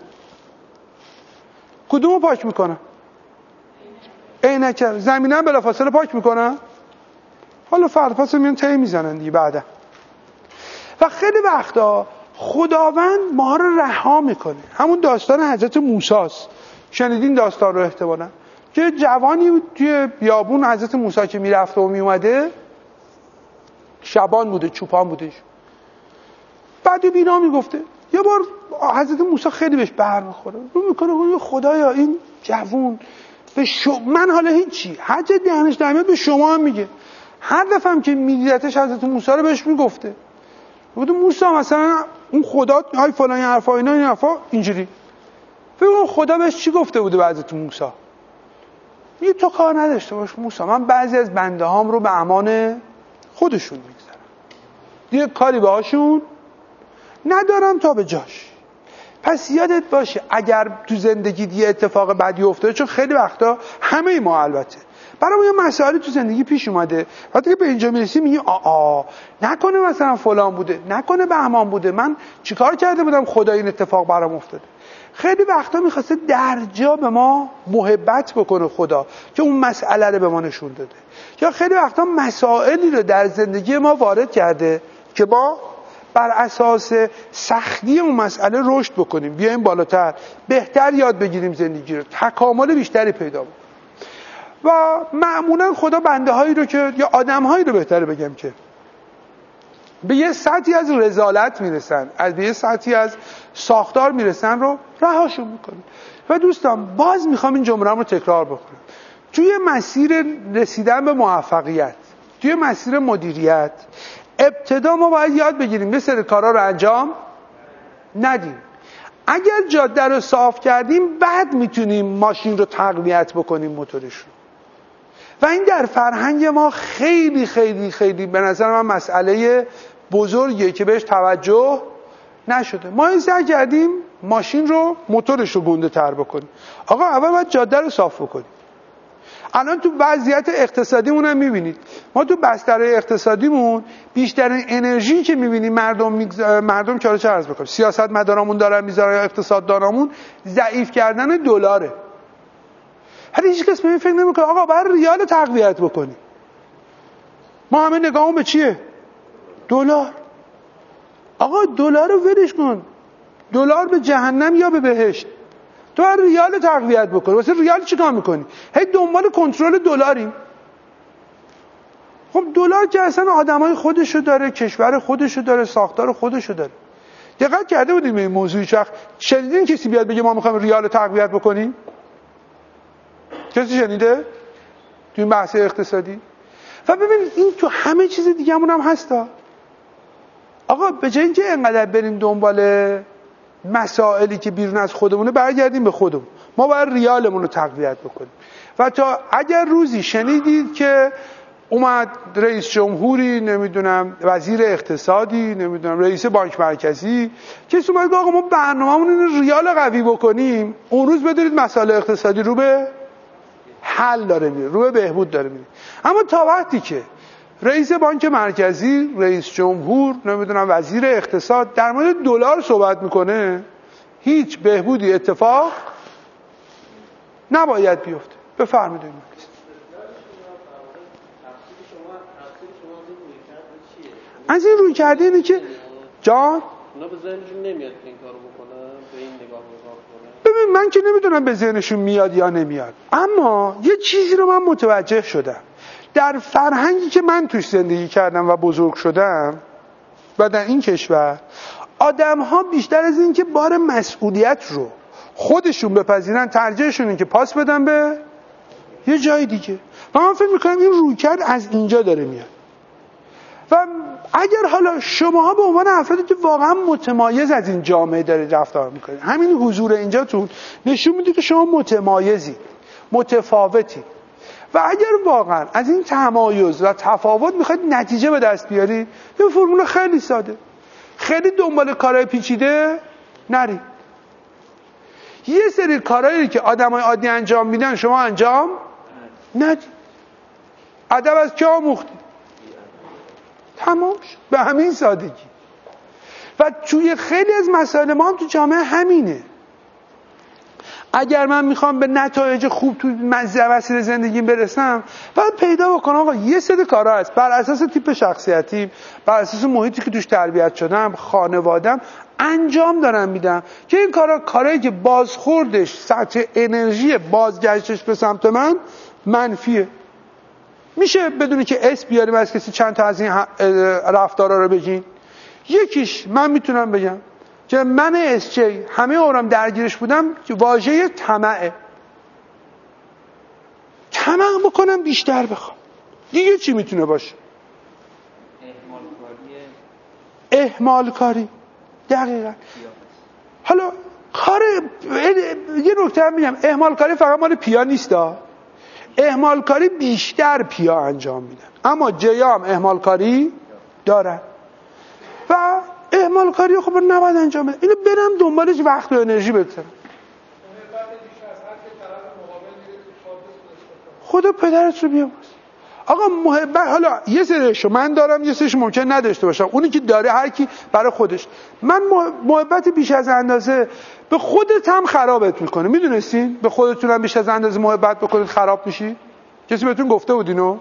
کدومو پاک میکنه؟ عینک. زمینه هم بلافاصله پاک میکنه. حالا فرد پس میان تی میزنن دیگه بعدا. و خیلی وقتا خداوند ما رو رها میکنه. همون داستان حضرت موسی است، شنیدین داستان رو احتمالاً، که جوانی توی بیابون حضرت موسی که میرفته و میومده، شبان بوده، چوپان بودش، بعد بینا میگفته. یه بار حضرت موسی خیلی بهش برمیخوره، رو میکنه خدایا این جوون به من حالا هیچی، هر جا دهنش در میاد به شما هم میگه. هر دفعه هم که میدیدتش حضرت موسی رو بهش میگفته، بوده موسی مثلا اون خدا های فلان حرفا اینا این حرفا اینجوری. فکر خدا بهش چی گفته بوده به حضرت موسی؟ میگه تو کار نداشته باش موسی، من بعضی از بنده هام رو به امان خودشون میگذارم، دیگه کاری باهاشون ندارم تا به جاش. پس یادت باشه اگر تو زندگی یه اتفاق بدی افتاده، چون خیلی وقتا همه ما البته برای یه مسائلی تو زندگی پیش اومده، وقتی که به اینجا میرسی میگی نکنه مثلا فلان بوده، نکنه بهمان بوده، من چیکار کرده بودم خدا این اتفاق برام افتاده. خیلی وقتا میخواسته در جا به ما محبت بکنه خدا که اون مسئله رو به ما نشون داده، یا خیلی وقتا مسائلی رو در زندگی ما وارد کرده که ما بر اساس سختی اون مسئله رشد بکنیم، بیایم بالاتر، بهتر یاد بگیریم زندگی رو، تکامل بیشتری پیدا بکنیم. و معمولا خدا بنده هایی رو که، یا آدم هایی رو بهتره بگم، که به یه سطحی از رذالت میرسن، به یه سطحی از ساختار میرسن رو رهاشون میکنه. و دوستان باز میخوام این جمله رو تکرار بکنم، توی مسیر رسیدن به موفقیت، توی مسیر مدیریت، ابتدا ما باید یاد بگیریم یه سری کارا رو انجام ندیم. اگر جاده رو صاف کردیم بعد میتونیم ماشین رو تقویت بکنیم، موتورش رو. و این در فرهنگ ما خیلی خیلی خیلی به نظر من مسئله بزرگیه که بهش توجه نشده. ما این سعی کردیم ماشین رو، موتورش رو گنده تر بکنیم. آقا اول باید جاده رو صاف بکنیم. الان تو وضعیت اقتصادیمون هم میبینید، ما تو بستر اقتصادیمون بیشترین انرژی که میبینیم مردم که چه عرض بکنم سیاستمدارامون دارن میذارن، اقتصاددانامون، ضعیف کردن دلاره. هر هیچ کس به این فکر نمیکنه آقا باید ریال تقویت بکنی. ما همه نگاهمون به چیه؟ دلار. آقا دلار رو ولش کن، دلار به جهنم یا به بهشت. تو هر ریال تقویت بکنی. واسه ریال چیکار میکنی؟ هی دنبال کنترل دلاریم. خب دلار که اصلا آدمای خودشو داره، کشور خودشو داره، ساختار خودشو داره. دقت کرده بودیم به این موضوع؟ هیچ وقت شنیدین کسی بیاد بگه ما میخوایم ریال تقویت بکنیم؟ کسی شنیده؟ تو این بحث اقتصادی؟ و ببین این تو همه چیز دیگه‌مون هم هستا. آقا به جای اینکه اینقدر بریم دنبال مسائلی که بیرون از خودمونه، برگردیم به خودمون. ما باید ریالمون رو تقویت بکنیم. و تا اگر روزی شنیدید که اومد رئیس جمهوری، نمیدونم وزیر اقتصادی، نمیدونم رئیس بانک مرکزی، کسی اومد گفت آقا ما برنامه‌مون اینه ریال قوی بکنیم، اون روز بدونید مسائل اقتصادی رو به حل داره میره، رو به بهبود داره میره. اما تا وقتی که رئیس بانک مرکزی، رئیس جمهور، نمیدونم وزیر اقتصاد در مورد دلار صحبت میکنه، هیچ بهبودی اتفاق نباید بیفته. بفرمایید. از این روی کرده اینه که جان اونا به ذهنشون نمیاد که این کارو بکنن، به این نگاه کنن. ببین من که نمیدونم به ذهنشون میاد یا نمیاد، اما یه چیزی رو من متوجه شدم در فرهنگی که من توش زندگی کردم و بزرگ شدم و در این کشور، آدم ها بیشتر از این که بار مسئولیت رو خودشون بپذیرن، ترجیحشون اینه که پاس بدن به یه جای دیگه. و من فکر میکنم این رویکرد از اینجا داره میاد. و اگر حالا شماها به عنوان افرادی که واقعا متمایز از این جامعه دارید رفتار میکنید، همین حضور اینجاتون نشون میده که شما متمایزید، متفاوتید. و اگر واقعا از این تمایز و تفاوت میخواید نتیجه به دست بیارید، یه فرمول خیلی ساده، خیلی دنبال کارهای پیچیده نرید. یه سری کارهایی که آدمای عادی انجام میدن شما انجام ندید. ادب از کی آموختید؟ تمام شد. به همین سادگی. و توی خیلی از مسائل ما هم تو جامعه همینه. اگر من میخوام به نتایج خوب تو مسیر زندگیم برسم، باید پیدا بکنم آقا یه سری کارا هست بر اساس تیپ شخصیتیم، بر اساس محیطی که توش تربیت شدم، خانوادم، انجام دارم میدم که این کارایی که بازخوردش سطح انرژی بازگشتش به سمت من منفیه. میشه بدونی که اسم بیاریم از کسی چند تا از این رفتارا رو بگین؟ یکیش من میتونم بگم که من اسچی همه عمرم درگیرش بودم که واژه طمعه. طمع بکنم بیشتر بخوام. دیگه چی میتونه باشه؟ اهمال کاری. دقیقاً. حالا یه نکته هم میگم، اهمال کاری فقط مال پیا نیستا. اهمال کاری بیشتر پیا انجام میدن، اما جیا هم اهمال کاری دارن و اهمال کاری خب نباید انجام بده. اینو برم دنبالش وقت و انرژی بذارم. خدا پدرت رو بیامرز. آقا محبت، حالا یه سریشو من دارم، یه سریشو ممکن نداشته باشم. اونی که داره هر کی برای خودش. من محبت بیش از اندازه به خودت هم خرابت میکنه. میدونستین به خودتون هم بیش از اندازه محبت بکنید خراب میشی؟ کسی بهتون گفته بود اینو؟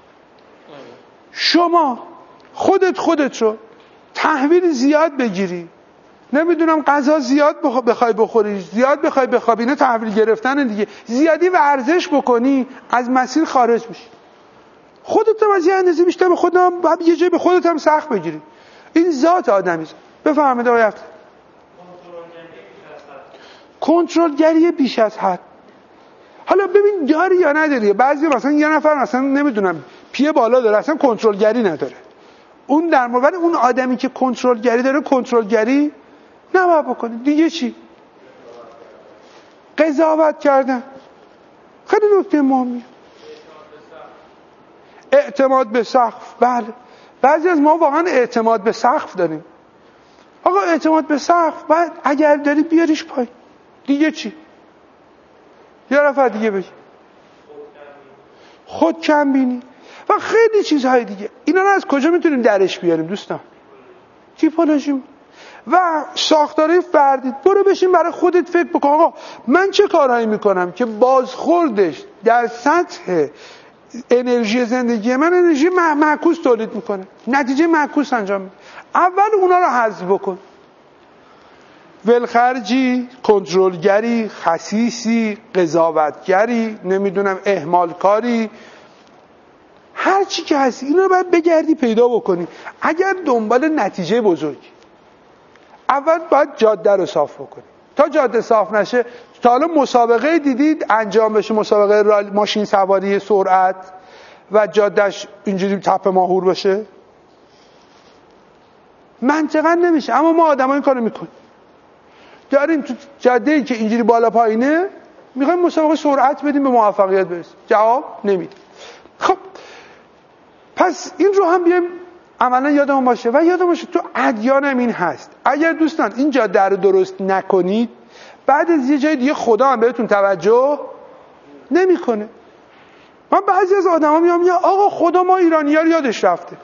شما خودت رو تحویل زیاد بگیری، نمیدونم غذا زیاد بخوای بخوری، زیاد بخوای بخوابی، نه تحویل گرفتن دیگه، زیادی ورزش بکنی، از مسیر خارج میشی. خودت هم از یه اندازه بیشتر به خودت هم یه جای به خودت هم سخت بگیری. این ذات آدمی. بفهمید آقای افتاد. کنترلگری بیش از حد. حالا ببین داری یا نداری. بعضی مثلا یه نفر مثلا نمیدونم پیه بالا داره، اصلا کنترلگری نداره. اون در مورد اون آدمی که کنترلگری داره، کنترلگری نباید بکنه. دیگه چی؟ قضاوت کردن. خیلی نکته مهمیه. اعتماد به سقف. بله، بعضی از ما واقعا اعتماد به سقف داریم. آقا اعتماد به سقف بعد اگر داری بیاریش پای. دیگه چی؟ یه رفع دیگه بگی. خود کم بینی و خیلی چیزهای دیگه. اینا رو از کجا میتونیم درش بیاریم دوستان؟ تیپولوژی و ساختاری فردی. برو بشین برای خودت فکر بکن آقا من چه کارهایی میکنم که بازخوردش در سطح انرژی زندگی من انرژی معکوس تولید میکنه، نتیجه معکوس انجام میده. اول اونا رو حذف بکن. ولخرجی، کنترلگری، خسیسی، قضاوتگری، نمیدونم اهمالکاری، هر چی که هست اینا رو باید بگردی پیدا بکنی. اگر دنبال نتیجه بزرگی، اول باید جاده رو صاف بکنی. تا جاده صاف نشه، تا حالا مسابقه دیدید انجام بشه، مسابقه ماشین سواری سرعت و جادهش اینجوری تپه ماهور باشه؟ منطقا نمیشه. اما ما آدم ها این کارو میکنیم. داریم تو جاده‌ای که اینجوری بالا پایینه میخوایم مسابقه سرعت بدیم به موفقیت برسیم. جواب نمیده. خب پس این رو هم بیایم عملا یادمون باشه. و یادمون باشه تو ادیان هم این هست. اگر دوستان این جاده رو درست نکنید، بعد از یه جای دیگه خدا هم بهتون توجه نمیکنه. من بعضی از آدما میگم آقا خدا ما ایرانی‌ها رو یادش رفته.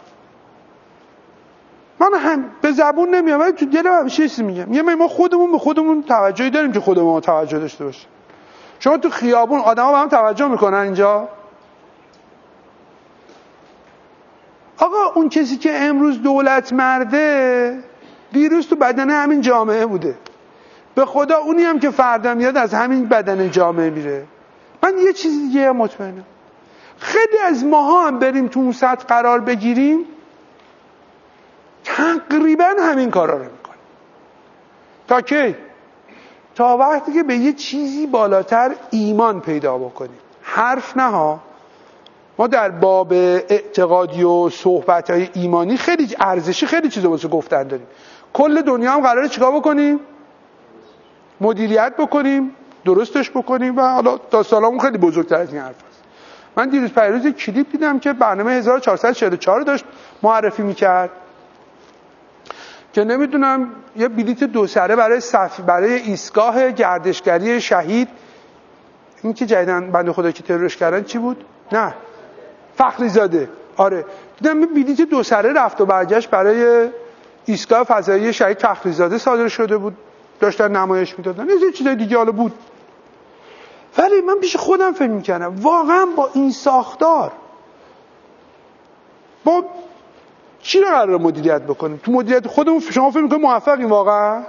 من هم به زبون نمیام ولی تو دلم چیزی میگم. یه ما خودمون به خودمون توجهی داریم که خودمون توجه داشته باشه. شما تو خیابون آدما به هم توجه میکنن اینجا؟ آقا اون کسی که امروز دولت مرده دیروز تو بدن همین جامعه بوده. به خدا اونی هم که فردا میاد از همین بدن جامعه میره. من یه چیز دیگه مطمئنم. خیلی از ماها هم بریم تو اون سطح قرار بگیریم تقریبا همین کارا رو میکنیم. تا کی؟ تا وقتی که به یه چیزی بالاتر ایمان پیدا بکنیم. حرف نه ها. ما در باب اعتقادی و صحبت‌های ایمانی خیلی ارزشی، خیلی چیزا واسه گفتن داریم. کل دنیا هم قراره چیکار بکنیم؟ مدیریت بکنیم، درستش بکنیم و حالا داستانمون خیلی بزرگتر از این حرف است. من دیروز پیروز کلیپ دیدم که برنامه 1444 داشت معرفی میکرد که نمیدونم یه بلیت 2 سره برای ایستگاه گردشگری شهید، این که جدیدن بنده خدا که ترورش کردن چی بود؟ نه فخری زاده. آره دیدم بلیت 2 سره رفت و برگشت برای ایستگاه فضایی شهید فخری زاده صادر شده بود، داشتن نمایش میدادن. یه چیزای دیگه حالا بود. ولی من پیش خودم فکر میکنم واقعا با این ساختار با چی رو قراره مدیریت بکنیم؟ تو مدیریت خودمون شما فکر میکنید موفقیم واقعا؟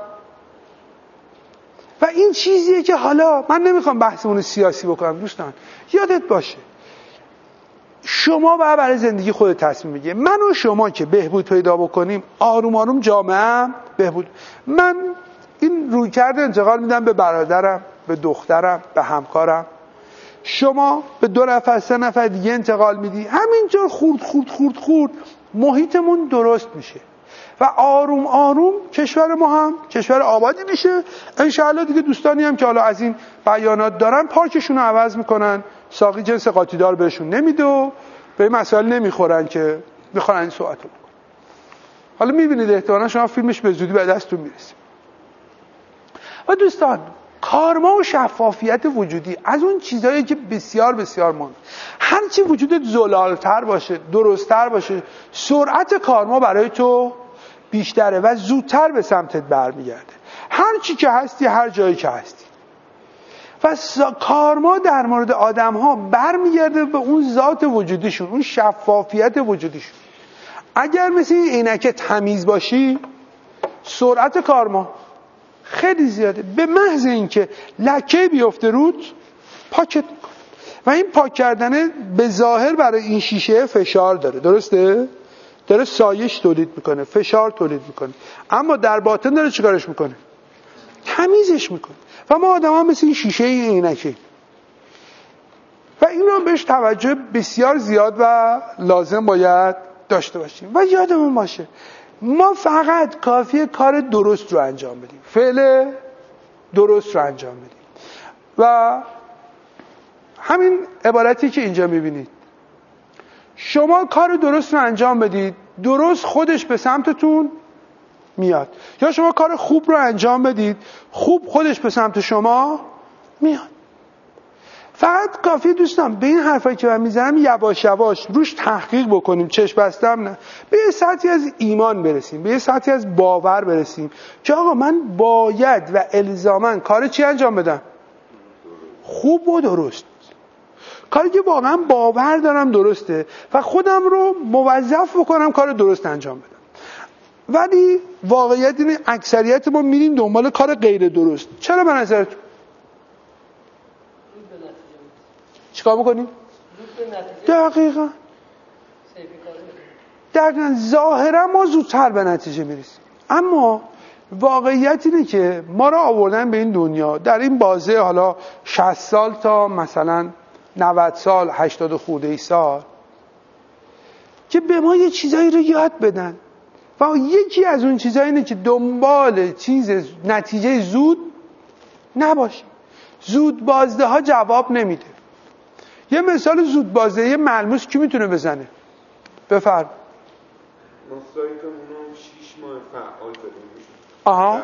و این چیزیه که حالا من نمیخوام بحثمون رو سیاسی بکنم دوستان، یادت باشه شما باید برای زندگی خودت تصمیم بگیری. من و شما که بهبود پیدا بکنیم آروم آروم جامعه بهبود. من این رویکرد انتقال میدم به برادرم، به دخترم، به همکارم. شما به 2 نفر 3 نفر دیگه انتقال میدی. همینجور خورد محیطمون درست میشه و آروم آروم کشور ما هم کشور آبادی میشه. انشاءالله دیگه دوستانی هم که حالا از این بیانات دارن پارکشون رو عوض میکنن، ساقی جنس قاطیدار بهشون نمیده و به این مسائل نمیخورن که میخوان این ساعت رو بکنن. حالا میبینید احتمالا شما فیلمش به زودی به دستتون میرسه. و دوستان کارما و شفافیت وجودی از اون چیزایی که بسیار بسیار مهمه. هرچی وجودت زلالتر باشه، درستتر باشه، سرعت کارما برای تو بیشتره و زودتر به سمتت برمیگرده. هر چی که هستی، هر جایی که هستی. و کارما در مورد آدم ها برمیگرده به اون ذات وجودیشون، اون شفافیت وجودیشون. اگر مثل این عینک تمیز باشی، سرعت کارما خیلی زیاده. به محض اینکه لکه بیفته رود پاکت میکنه و این پاک کردنه به ظاهر برای این شیشه فشار داره، درسته؟ داره سایش تولید میکنه، فشار تولید میکنه، اما در باطن داره چیکارش میکنه؟ تمیزش میکنه. و ما آدم ها مثل این شیشه عینکی و این رو بهش توجه بسیار زیاد و لازم باید داشته باشیم. و یادمون باشه ما فقط کافیه کار درست رو انجام بدیم، فعل درست رو انجام بدیم. و همین عبارتی که اینجا میبینید، شما کار درست رو انجام بدید، درست خودش به سمتتون میاد، یا شما کار خوب رو انجام بدید، خوب خودش به سمت شما میاد. فقط کافیه دوستان به این حرفایی که من میزنم یواش یواش روش تحقیق بکنیم، چشم بستم نه، به یه سطحی از ایمان برسیم، به یه سطحی از باور برسیم که آقا من باید و الزاماً کار چی انجام بدم؟ خوب و درست، کاری که واقعا باور دارم درسته و خودم رو موظف بکنم کار درست انجام بدم. ولی واقعیت اینه اکثریت ما میریم دنبال کار غیر درست. چرا به نظرتون؟ چیکار میکنیم؟ دقیقاً ظاهرا ما زودتر به نتیجه میرسیم، اما واقعیت اینه که ما را آوردن به این دنیا در این بازه حالا 60 سال تا مثلا 90 سال 80 خورده ای سال که به ما یه چیزایی رو یاد بدن و یکی از اون چیزایی اینه که دنبال نتیجه زود نباشیم. زود بازده ها جواب نمیده. یه مثال زود بازده ملموس کی میتونه بزنه؟ بفرم. ما سایتمون 6 ماه فعال داریم. آها.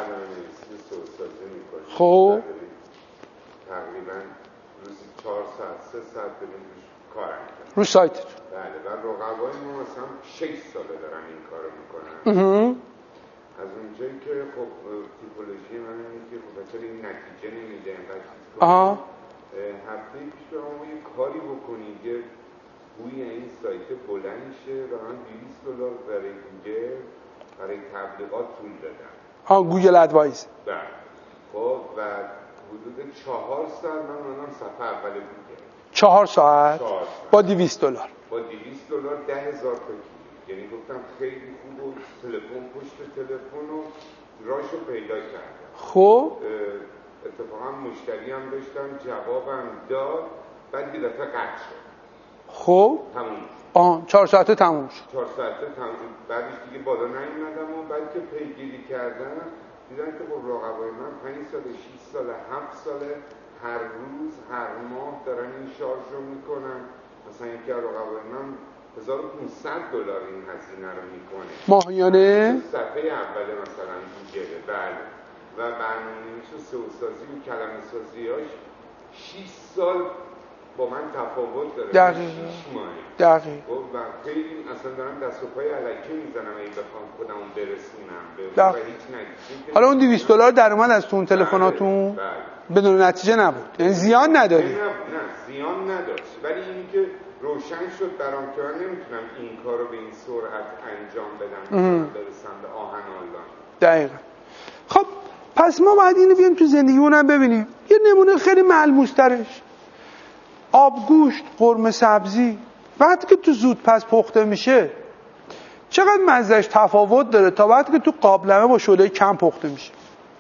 خب تقریبا روزی 4 ساعت 3 ساعت داریم کار میکنیم رو سایتتون. بله و رقبای ما مثلا 6 ساله دارن این کارو میکنن. از اونجایی که خب تیپولوژی من اینه که خب بچه این نتیجه نمیده اینقدر چیز کنیم. هفته پیش به ما یه کاری بکنید که بوی این سایت بلند شه و من $200 برای گوگل برای تبلیغات پول دادم. گوگل ادوایز. بله. خب و حدود 4 ساعت من اومدم صفحه اول گوگل. 4 ساعت با $200. با $200 $10,000 تا کلیک. یعنی گفتم خیلی خوب و تلفن پشت تلفن و راشو پیدا کردم. خب اتفاقا مشتری هم داشتم جوابم داد، بعد یه دفعه قطع شد. خب تموم. 4 ساعته تموم شد. 4 ساعته تموم. بعدش دیگه بالا نیومدم و بعد که پیگیری کردم دیدن که با رقبای من 5 سال 6 سال 7 سال هر روز هر ماه دارن این شارژ رو میکنن. مثلا یکی از رقبای من $1,500 این هزینه رو میکنه ماهیانه. صفحه اول مثلا گوگل. بله. و برنامه‌نویس و سئو سازی و کلمه سازیاش 6 سال با من تفاوت داره. دقیقاً. 6 ماه. دقیقاً. و خیلی اصلا دارم دست و پای الکی میزنم این بخوام خودمو برسونم به هیچ نتیجه. حالا اون $200 در اومد از تو اون تلفناتون؟ بله. بدون نتیجه نبود، یعنی زیان نداری. نه زیان نداشت، ولی اینی که روشن شد برام که من نمیتونم این کارو به این سرعت انجام بدم برسم به آهن الله. دقیقا. خب پس ما باید اینو بیایم تو زندگیمون ببینیم. یه نمونه خیلی ملموس ترش، آبگوشت، قرمه سبزی وقتی که تو زودپز پخته میشه چقدر مزهش تفاوت داره تا وقتی که تو قابلمه با شعله کم پخته میشه.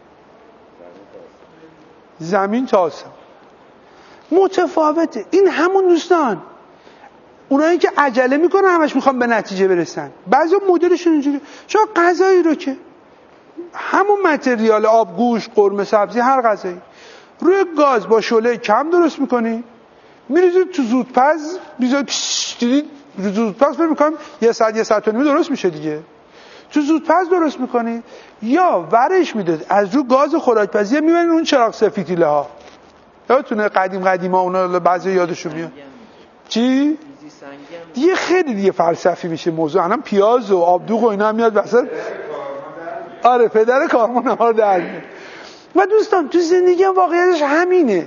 زمین تا آسمون متفاوته. این همون دوستان اونایی که عجله میکنن همش میخوان به نتیجه برسن، بعضی مدلشون اینجوری. شما غذایی رو که همون متریال آبگوشت، قرمه سبزی، هر غذایی روی گاز با شعله کم درست میکنی، میریزید تو زودپز، دیدید زودپز فکر میکنم یه ساعت و نیم درست میشه دیگه. تو زودپز درست میکنی یا ورش میدید از رو گاز خوراکپزی میبرین اون چراغ سفیدیله ها. یادتونه قدیم ها اونا بعضی یادشون میاد. چی؟ دیگه خیلی دیگه فلسفی میشه موضوع. الان پیاز و آبدوغ و اینا میاد وسط. آره پدر کارمون ها در میاد. و دوستان تو زندگی هم واقعیتش همینه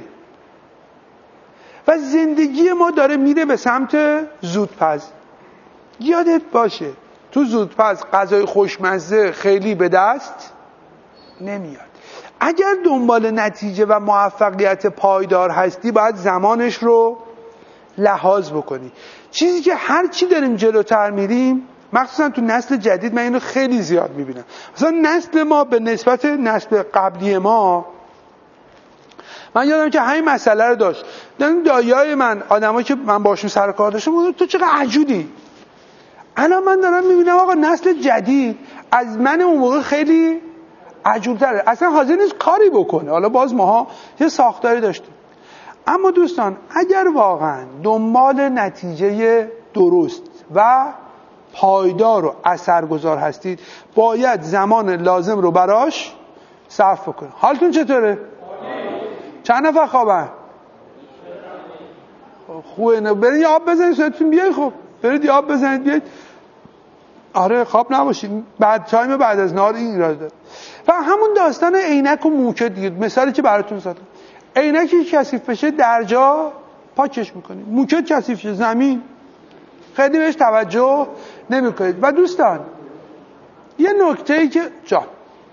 و زندگی ما داره میره به سمت زودپز. یادت باشه تو زودپز غذای خوشمزه خیلی به دست نمیاد. اگر دنبال نتیجه و موفقیت پایدار هستی باید زمانش رو لحاظ بکنی. چیزی که هر چی داریم جلوتر میریم، مخصوصا تو نسل جدید من اینو خیلی زیاد میبینم، مثلا نسل ما به نسبت نسل قبلی ما، من یادم که همین مسئله رو داشت. داییای من، آدمایی که من باشون سر کار داشتم، گفتن تو چقدر عجولی. الان من دارم میبینم آقا نسل جدید از من اون موقع خیلی عجولتره، اصلا حاضر نیست کاری بکنه. حالا باز ماها یه ساختاری داشتیم. اما دوستان اگر واقعا دنبال نتیجه درست و پایدار و اثرگذار هستید باید زمان لازم رو براش صرف بکنید. حالتون چطوره؟ چند نفر خوابن؟ خوبه. نه برید آب بزنید صورتتون بیاید. خب برید آب بزنید بیاید. آره خواب نباشید. تایم بعد از نهار این ایراد داره. و همون داستان عینک و موکه دیگه، مثالی که براتون زدم. عینکی کثیف بشه درجا پاکش میکنید، موکه کثیف شه زمین خیلی بهش توجه نمیکنید. و دوستان یه نکته‌ای که جان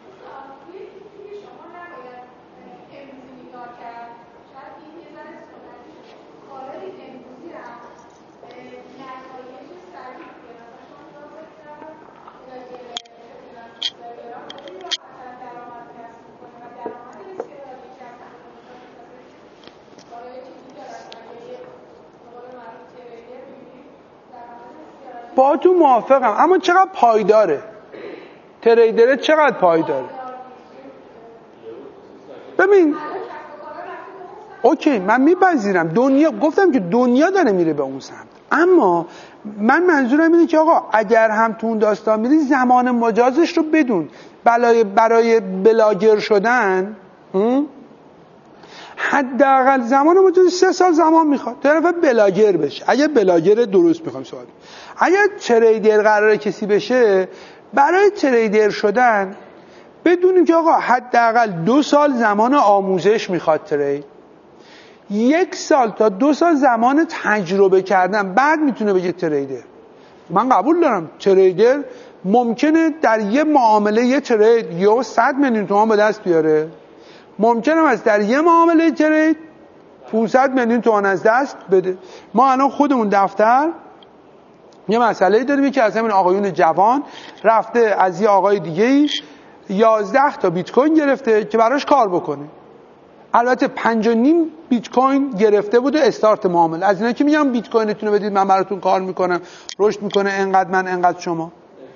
با تو موافقم، اما چقدر پایداره؟ تریدره چقدر پایداره؟ ببین اوکی من میپذیرم دنیا، گفتم که دنیا داره میره به اون سمت، اما من منظورم اینه که آقا اگر هم تو اون داستان میری زمان مجازش رو بدون. برای بلاگر شدن حداقل زمان مجاز 3 سال زمان میخواد طرف بلاگر بشه. اگه بلاگر درست میخوام سوال، اگر تریدر قراره کسی بشه، برای تریدر شدن بدونیم که آقا حداقل 2 سال زمان آموزش میخواد ترید، 1 سال تا 2 سال زمان تجربه کردن، بعد میتونه بگه تریدر. من قبول دارم تریدر ممکنه در یه معامله یه ترید یا 100 میلیون تومان به دست بیاره، ممکنه از در یه معامله ترید 500 میلیون تومان از دست بده. ما الان خودمون دفتر یه مسئله داریم که از همین آقایون جوان رفته از یه آقای دیگه 11 تا بیت کوین گرفته که براش کار بکنه. البته 5.5 بیت کوین گرفته بود استارت معامله. از اینا که میگم بیت کوینتون رو بدید من براتون کار میکنم، رشد میکنه انقدر من انقدر شما.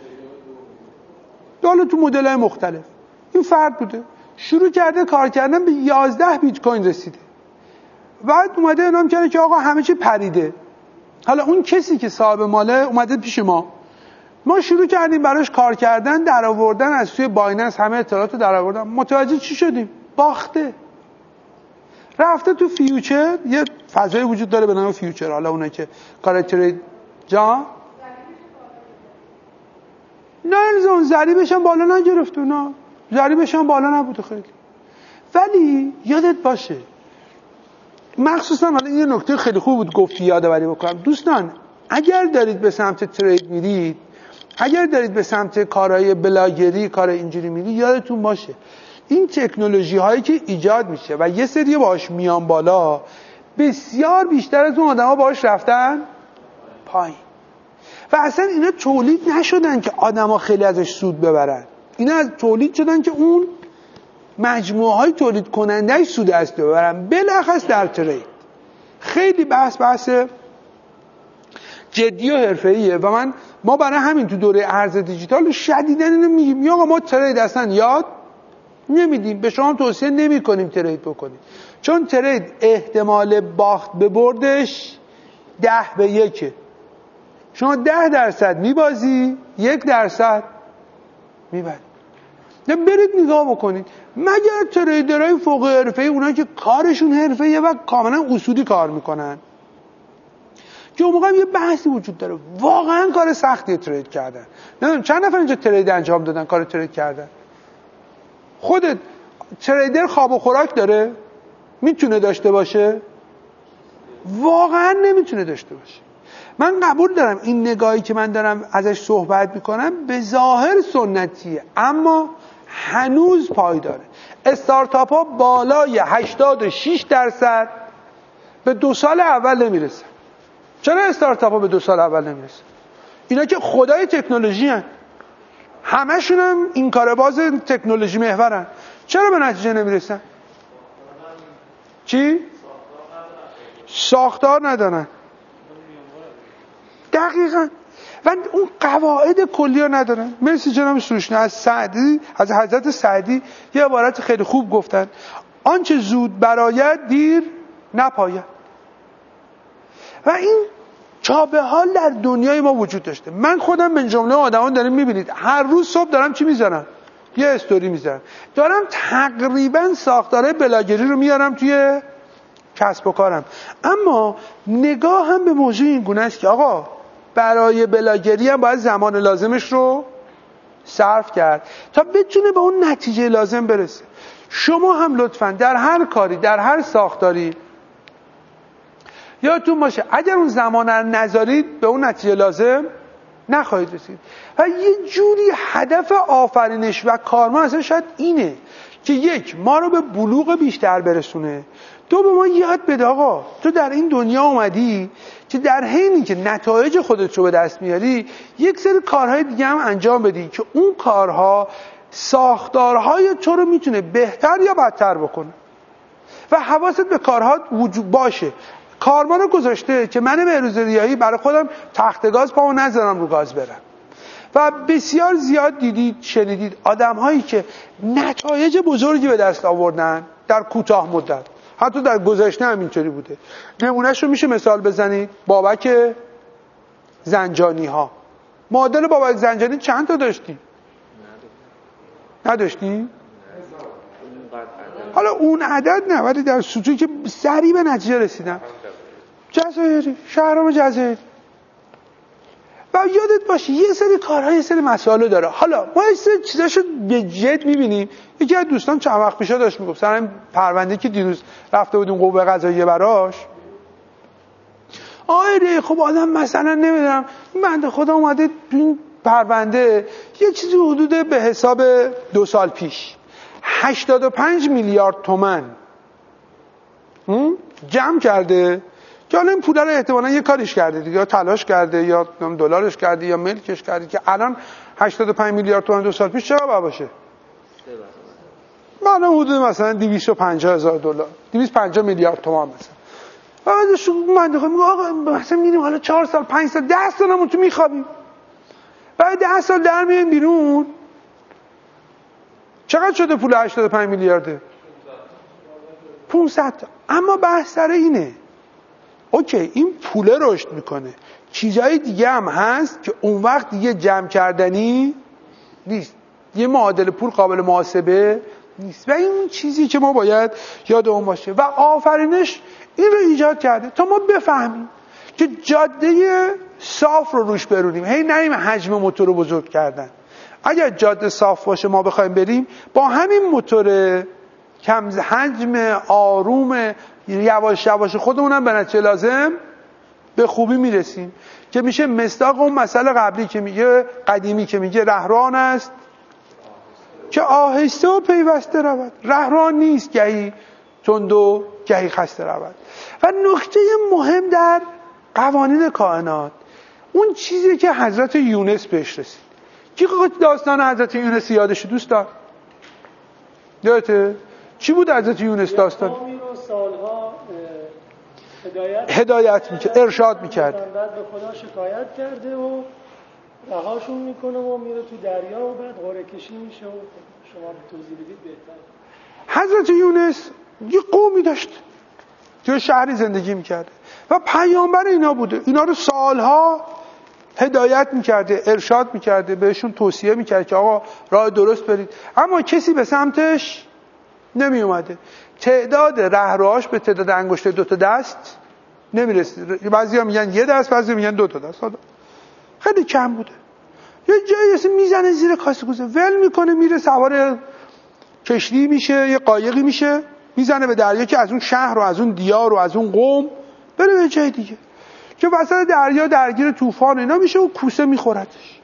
حالا تو مدل‌های مختلف این فرد بوده، شروع کرده کار کردن به 11 بیت کوین رسیده. بعد اومده اعلام کرده که آقا همه چی پریده. حالا اون کسی که صاحب ماله اومده پیش ما شروع کردیم براش کار کردن، در آوردن از توی بایننس همه اطلاعاتو در آوردن. متوجه چی شدیم؟ باخته. رفته تو فیوچر، یه فضایی وجود داره به نام فیوچر. حالا اونایی که کار ترید جا نه ضریبش هم بالا نگرفت، اونا ضریبش هم بالا نبوده خیلی. ولی یادت باشه، مخصوصا حالا این یه نکته خیلی خوب بود گفتی یادآوری بکنم. دوستان اگر دارید به سمت ترید میرید، اگر دارید به سمت کارهای بلاگری، کار اینجوری میرید، یادتون باشه این تکنولوژی هایی که ایجاد میشه و یه سری باهاش میان بالا، بسیار بیشتر از اون آدما باهاش رفتن پایین. و اصلا اینا تولید نشدن که آدما خیلی ازش سود ببرن، اینا از تولید شدن که اون مجموعه های تولید کنندهش سود از ببرن. بلخص در ترید خیلی بحث جدی و حرفه‌ایه و ما برای همین تو دوره ارز دیجیتال شدیداً اینو میگیم آقا ما ترید اصلا یاد نمیدیم، به شما توصیه نمی‌کنیم ترید بکنید، چون ترید احتمال باخت به بردش 10-1. شما 10% میبازی، 1% میبری. برید نگاه بکنید، مگر تریدرهای فوق حرفه‌ای، اونایی که کارشون حرفه‌ایه و کاملا اصولی کار میکنن، که اون موقع یه بحثی وجود داره واقعا کار سختیه ترید کردن. نمیدونم چند نفر اینجا ترید انجام دادن، کار ترید کردن. خودت تریدر خواب و خوراک داره؟ میتونه داشته باشه؟ واقعا نمیتونه داشته باشه. من قبول دارم این نگاهی که من دارم ازش صحبت میکنم به ظاهر سنتیه، اما هنوز پایداره. استارتاپ ها بالای 86% به 2 سال اول نمیرسن. چرا استارتاپ ها به 2 سال اول نمیرسن؟ اینا که خدای تکنولوژی هن، همشون هم این کار باز تکنولوژی محورن، چرا به نتیجه نمیرسن؟ چی؟ ساختار ندارن. دقیقاً. و اون قواعد کلی ها ندارن. مرسی جناب سروشنی. از حضرت سعدی یه عبارت خیلی خوب گفتن: آنچه زود براید دیر نپاید. و این چابه حال در دنیای ما وجود داشته. من خودم من جمله آدمان داریم میبینید هر روز صبح دارم چی میذارم؟ یه استوری میذارم، دارم تقریبا ساختاره بلاگری رو میارم توی کسب و کارم. اما نگاه هم به موضوع این گونه است که آقا برای بلاگری هم باید زمان لازمش رو صرف کرد تا بتونه به اون نتیجه لازم برسه. شما هم لطفاً در هر کاری، در هر ساختاری یادتون باشه اگر اون زمان رو نذارید به اون نتیجه لازم نخواهید رسید. و یه جوری هدف آفرینش و کار ما اصلا شاید اینه که یک، ما رو به بلوغ بیشتر برسونه، دو، به ما یاد بده آقا تو در این دنیا اومدی که در حینی که نتایج خودت رو به دست میاری یک سری کارهای دیگه هم انجام بدی که اون کارها ساختارهای تو رو میتونه بهتر یا بدتر بکنه و حواست به کارها وجود باشه. کارما رو گذاشته که من بهروز ریاحی برای خودم تخت گاز پامو نذارم رو گاز برم. و بسیار زیاد دیدید شنیدید آدم هایی که نتایج بزرگی به دست آوردن در کوتاه مدت، حتی در گذشته هم اینطوری بوده. نمونهش رو میشه مثال بزنید؟ بابک زنجانی ها. معادل بابک زنجانی چند تا داشتی؟ نداشتی؟ حالا اون عدد نه، ولی در سطوحی که سریع به نتیجه رسیدن. جزایری، شهرام جزایری. و یادت باشه یه سری کارها، یه سری مسائل داره. حالا ما یه سری چیزاشو به جد میبینیم. یکی از دوستان چند وقت پیش داشت میگفت سر این پرونده که دیروز رفته بودیم قوه قضاییه براش، آره خب آدم مثلا نمیدونم این بنده خدا اومده تو این پرونده یه چیزی حدود به حساب 2 سال پیش 85 میلیارد تومان جمع کرده که حالا این پول رو احتمالاً یه کاریش کرده دیگه، یا تلاش کرده یا دلارش کرده یا ملکش کرده، که الان 85 میلیارد تومان 2 سال پیش چقدر باشه؟ الان حدود مثلا 250,000 دلار، 250 میلیارد تومان مثلا. و بعدش من میگم آقا مثلا میریم حالا 4 سال 5 سال 10 سالمون تو میخوابیم، بعد 10 سال در میایم بیرون چقدر شده پول 85 میلیارده؟ 500 تا. اما بحث سر اینه اوکی این پوله رشد میکنه، چیزهای دیگه هم هست که اون وقت دیگه جمع کردنی نیست، یه معادل پول قابل محاسبه نیست. و این چیزی که ما باید یادمون باشه. و آفرینش این رو ایجاد کرده تا ما بفهمیم که جاده صاف رو روش برونیم، هی نریم حجم موتور رو بزرگ کردن. اگر جاده صاف باشه ما بخوایم بریم با همین موتور کم حجم، آروم، یواش یواش خودمونم به نتیجه لازم به خوبی میرسیم که میشه مصداق اون مسئله قبلی که میگه قدیمی که میگه رهروان است که آهسته و پیوسته رود. رهروان نیست گهی تند و گهی خسته رود. و نکته مهم در قوانین کائنات اون چیزی که حضرت یونس بهش رسید. کی داستان حضرت یونس یادشه دوستان؟ یادته؟ چی بود حضرت یونس داستان؟ قومی رو سالها هدایت میکرد، ارشاد میکرد، بعد به خدا شکایت کرده و رهاشون میکنه و میره تو دریا و بعد قرعه کشی میشه و شما توضیح بدید بهتر. حضرت یونس یه قومی داشت توی شهری زندگی میکرده و پیامبر اینا بوده. اینا رو سالها هدایت میکرده، ارشاد میکرده، بهشون توصیه میکرده که آقا راه درست برید، اما کسی به سمتش نمی اومده. تعداد رهروهاش به تعداد انگشت 2 تا دست نمیرسه. بعضیا میگن 1 دست، بعضیا میگن 2 تا دست. خیلی کم بوده. یه جایی اصلا میزنه زیر کاسه کوزه، ول میکنه، میره سوار کشتی میشه، یه قایقی میشه، میزنه به دریا که از اون شهر و از اون دیار و از اون قوم بره به جای دیگه، که وسط دریا درگیر طوفان اینا میشه و کوسه میخوردش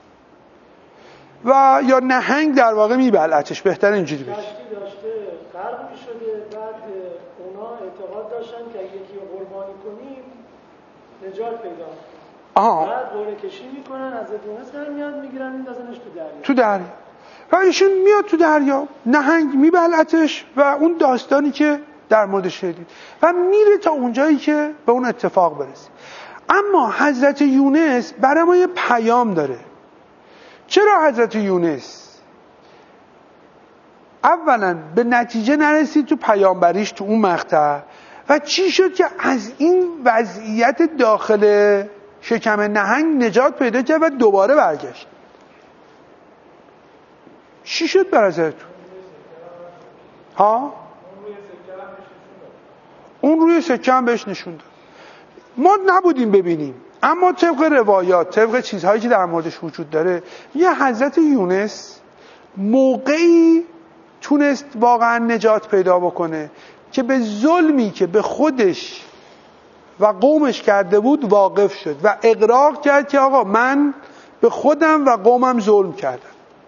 و یا نهنگ در واقع میبلعتش. بهتر اینجوری بشه. کشتی داشته غرق میشده، بعد اونا اعتقاد داشتن که یکی رو قربانی کنیم نجات پیدا کنیم. بعد قرعه کشی میکنن، از دونه سر میاد میگیرن میندازنش تو دریا. و ایشون میاد تو دریا، نهنگ میبلعتش و اون داستانی که در موردش شنیدید و میره تا اونجایی که به اون اتفاق برسه. اما حضرت یونس برای ما یه پیام داره. چرا حضرت یونس اولا به نتیجه نرسید تو پیامبریش تو اون مقطع و چی شد که از این وضعیت داخل شکم نهنگ نجات پیدا کرد و دوباره برگشت؟ چی شد برای حضرتون؟ اون روی سکه هم بهش نشون داد. ما نبودیم ببینیم، اما طبق روایات، طبق چیزهایی که در موردش وجود داره، یه حضرت یونس موقعی تونست واقعا نجات پیدا بکنه که به ظلمی که به خودش و قومش کرده بود واقف شد و اقرار کرد که آقا من به خودم و قومم ظلم کردم.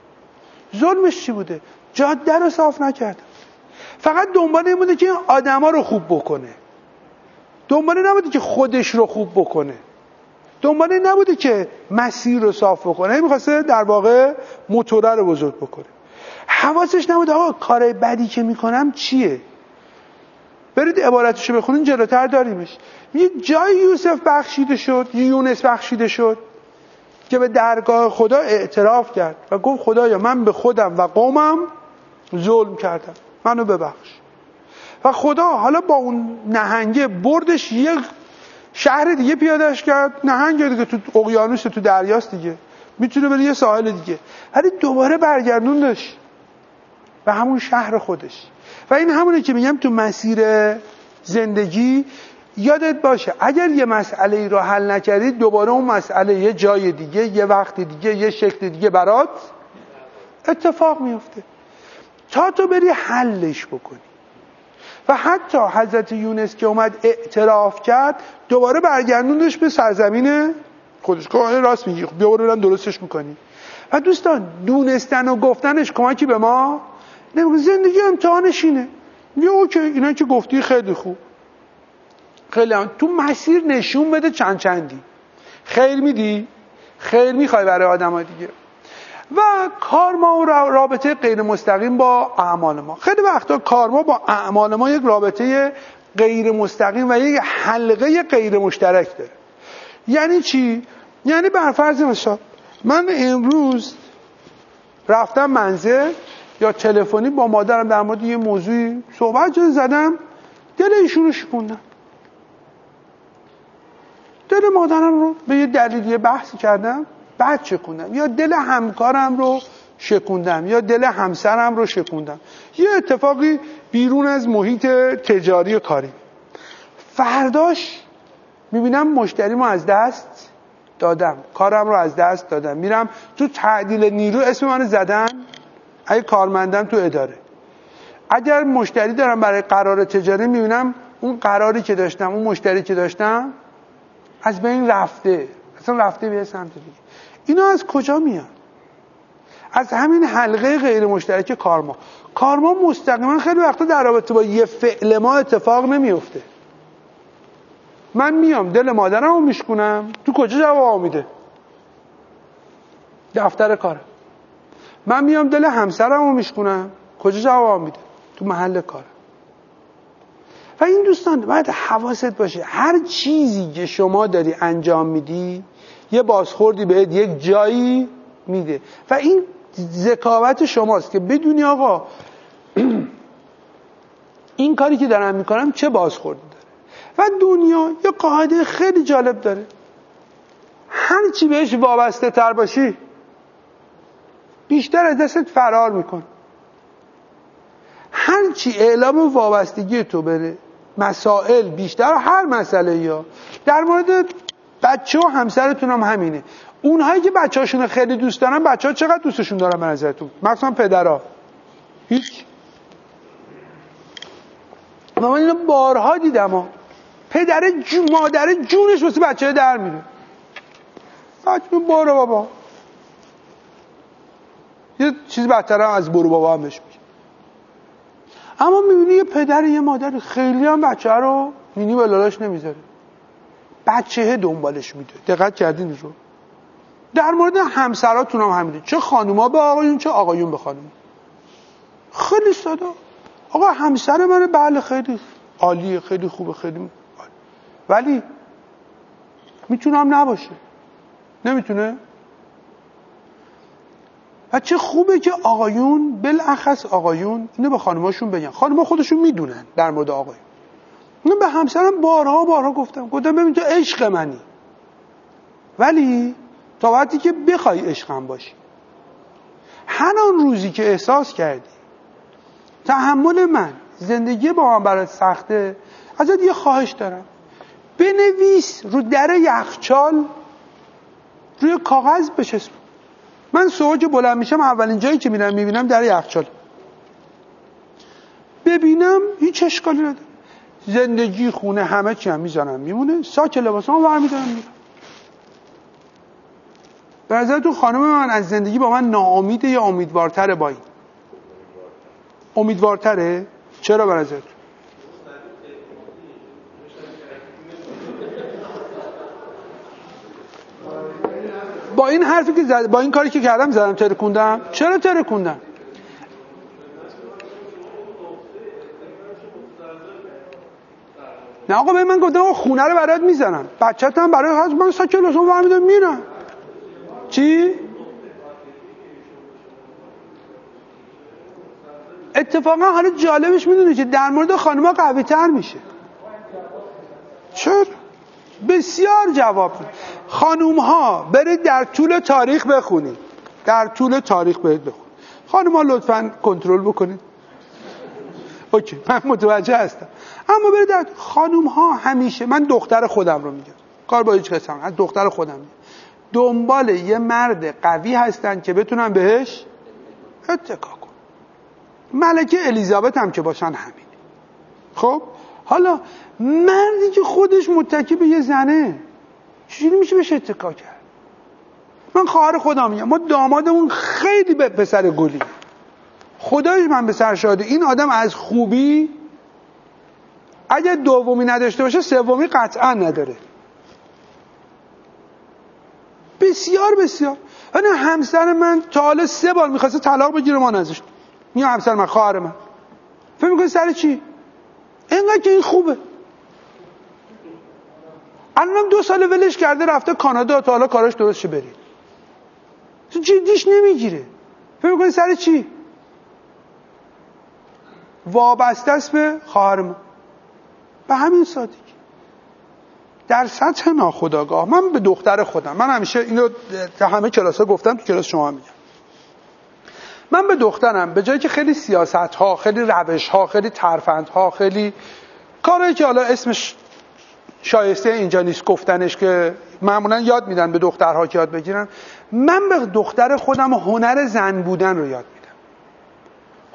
ظلمش چی بوده؟ جاده رو صاف نکردم. فقط دنبال این بوده که این آدما رو خوب بکنه. دنبال نبوده که خودش رو خوب بکنه. دنبال نبوده که مسیر رو صاف بکنه. می‌خواسته در واقع موتوره رو بزرگ بکنه. حواسش نبوده آقا کار بدی که میکنم چیه؟ برید عبارتشو بخونین جلوتر داریمش. یه جای یوسف بخشیده شد، یونس بخشیده شد که به درگاه خدا اعتراف کرد و گفت خدایا من به خودم و قومم ظلم کردم، منو ببخش. و خدا حالا با اون نهنگه بردش یک شهر دیگه پیادهش کرد. نهنگ دیگه تو اقیانوس، تو دریاست دیگه، میتونه بره یه ساحل دیگه، ولی دوباره برگردوندش به همون شهر خودش. و این همونه که میگم تو مسیر زندگی یادت باشه اگر یه مسئله ای رو حل نکردی، دوباره اون مسئله یه جای دیگه، یه وقت دیگه، یه شکل دیگه برات اتفاق میفته تا تو بری حلش بکنی. و حتی حضرت یونس که اومد اعتراف کرد، دوباره برگردوندش به سرزمین خودش. که راست میگی، بیا برو درستش میکنی. و دوستان دونستن و گفتنش کمکی به ما نمیکنه. زندگی امتحانش اینه. میگه اوکی اینا که گفتی خیلی خوب، خیلی هم تو مسیر نشون بده چندی خیر میدی، خیر میخوای برای آدم ها دیگه. و کارما و رابطه غیر مستقیم با اعمال ما. خیلی وقتا کارما با اعمال ما یک رابطه غیر مستقیم و یک حلقه غیر مشترک داره. یعنی چی؟ یعنی بر فرض مثال من امروز رفتم منزل یا تلفنی با مادرم در مورد یه موضوعی صحبت زدم، دل ایشون رو شکوندم، دل مادرم رو به یه دلیلی بحثی کردم، بعد شکوندم، یا دل همکارم رو شکوندم، یا دل همسرم رو شکوندم، یه اتفاقی بیرون از محیط تجاری و کاری. فرداش میبینم مشتریمو از دست دادم، کارم رو از دست دادم، میرم تو تعدیل نیرو اسم منو زدن، اگه کارمندم تو اداره اگر مشتری دارم برای قرار تجاری، میبینم اون قراری که داشتم، اون مشتری که داشتم از بین رفته، اصلا رفته به سمت دیگه. اینا از کجا میاد؟ از همین حلقه غیر مشترک کارما. کارما مستقیما خیلی وقتا در رابطه با یه فعل ما اتفاق نمیفته. من میام دل مادرمو میشکنم، تو کجا جواب میده؟ دفتر کارم. من میام دل همسرمو میشکنم، کجا جواب میده؟ تو محل کارم. و این دوستان باید حواست باشه هر چیزی که شما داری انجام میدی یه بازخوردی بهت یک جایی میده و این ذکاوت شماست که بدونی آقا این کاری که دارم میکنم چه بازخوردی داره. و دنیا یه قاعده خیلی جالب داره، هر چی بهش وابسته تر باشی بیشتر از دستت فرار میکن. هر چی اعلام وابستگی تو بره مسائل بیشتر، هر مسئله یا در مورد بچه و همسرتون هم همینه. اونهایی که بچه‌هاشون خیلی دوست دارن، بچه‌ها چقدر دوستشون دارن به نظرتون؟ مثلا پدرها هیچ. من اینو بارها دیدم پدر مادر جونش واسه بچه در میره. بچه برو بابا. یه چیز بدتر هم از برو بابا هم بهش میگه. اما میبینی یه پدر یه مادر خیلی هم بچه رو مینی بلالاش نمیذاره، بچه دنبالش میده. دقت کردین رو؟ در مورد همسراتون هم همینه، چه خانوما به آقایون چه آقایون به خانوما. خیلی ساده. آقا همسر منه، بله خیلی عالیه، خیلی خوبه، خیلی عالی. ولی میتونه هم نباشه، نمیتونه. و چه خوبه که آقایون، بالاخص آقایون، اینو به خانماشون بگن. خانم‌ها خودشون میدونن در مورد آقایون. من به همسرم بارها گفتم ببین تو عشق منی، ولی تا وقتی که بخوای عشقم باشی. هر آن روزی که احساس کردی تحمل من، زندگی با من برات سخته، ازت یه خواهش دارم، بنویس رو در یخچال روی کاغذ بچسب. من صبح که بلند میشم اولین جایی که میرم میبینم در یخچال. ببینم هیچ اشکالی نداره. زندگی، خونه، همه چی هم میذارم میمونه. ساک لباسامو برمی‌دارم میرم. به نظرتون خانم من از زندگی با من ناامیده یا امیدوارتره؟ با این امیدوارتره؟ چرا به نظرتون؟ با این حرفی که با این کاری که کردم زدم ترکوندم. چرا ترکوندم؟ نه آقا من گفتم خونه رو برات میزنم، بچه‌ت هم برای من ساک لباسامو برمی‌دارم میرم. چی؟ اتفاقا حالا جالبش میدونی که در مورد خانم‌ها قوی تر میشه. چرا؟ بسیار جواب میده. خانم‌ها برید در طول تاریخ بخونید. در طول تاریخ برید بخونید. خانم‌ها لطفاً کنترل بکنید. اوکی من متوجه هستم. اما برید در خانم‌ها همیشه، من دختر خودم رو میگم، کار با هیچ کس هم، از دختر خودم میگم، دنبال یه مرد قوی هستن که بتونن بهش اتکا کنن. ملکه الیزابت هم که باشن همین. خب حالا مردی که خودش متکی به یه زنه چجوری میشه بهش اتکا کرد؟ من خواهر خودم میگم، ما دامادمون خیلی به پسر گلی، خدایش من به سر شاده این آدم از خوبی اگه دومی نداشته باشه سومی قطعا نداره. بسیار بسیار. یعنی همسر من تا حالا 3 بار میخواسته طلاق بگیره، ما نذاشت. میگم همسر من، خواهر من، فکر میکنی سر چی؟ اینقدر که این خوبه. الانم 2 سال ولش کرده رفته کانادا، تا حالا کاراش درست شه برید. جدیش نمیگیره. فکر میکنی سر چی؟ وابسته است به خواهر من. به همین سادگی. در سطح ناخودآگاه من به دختر خودم، من همیشه اینو تا همه کلاس‌ها گفتم، تو کلاس شما میگم، من به دخترم به جایی که خیلی سیاست‌ها، خیلی روش‌ها، خیلی ترفندها، خیلی کارهایی که حالا اسمش شایسته اینجا نیست گفتنش که معمولا یاد میدن به دخترها که یاد بگیرن، من به دختر خودم هنر زن بودن رو یاد میدم.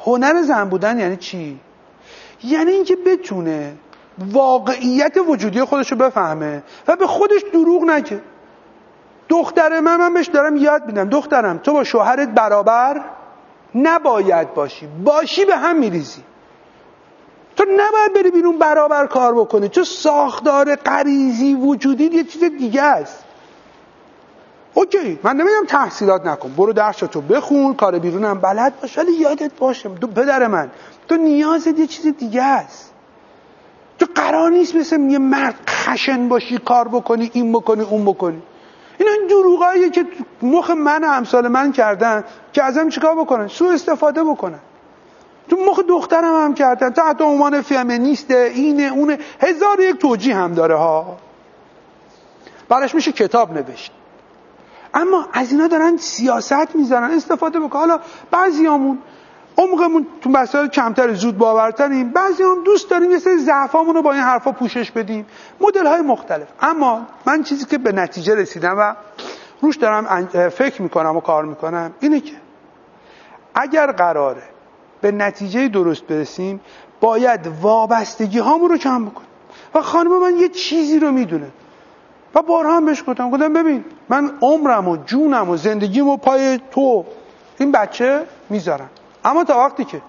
هنر زن بودن یعنی چی؟ یعنی اینکه بتونه واقعیت وجودی خودش رو بفهمه و به خودش دروغ نگه. دختر من بهش دارم یاد میدم دخترم تو با شوهرت برابر نباید باشی به هم میریزی. تو نباید بری بیرون برابر کار بکنی، تو ساختار غریزی وجودی یه چیز دیگه است. اوکی من نمیگم تحصیلات نکن، برو درساتو بخون، کار بیرونم بلد باش، ولی یادت باشه تو پدر من تو نیازت یه چیز دیگه است. تو قرار نیست مثل یه مرد خشن باشی، کار بکنی، این بکنی اون بکنی. اینا این دروغاییه که مخ من و امثال من کردن که ازم چیکار بکنن؟ سوء استفاده بکنن. تو مخ دخترم هم کردن، تا حتی عنوان فمینیسته، اینه اونه، 1001 توجیه هم داره ها، براش میشه کتاب نوشت. اما از اینا دارن سیاست میذارن، استفاده بکن. حالا بعضیامون عمقمون تو مسائل کمتر زود باورتریم، بعضیام دوست داریم یه سری ضعفامون رو با این حرفا پوشش بدیم، مدل های مختلف. اما من چیزی که به نتیجه رسیدم و روش دارم فکر میکنم و کار میکنم اینه که اگر قراره به نتیجه درست برسیم باید وابستگی هامون رو کم بکنیم. و خانم من یه چیزی رو میدونه و بارها هم بهش گفتم ببین من عمرم و جونم و زندگیم و پای تو این بچه میذارم، اما تا وقتی که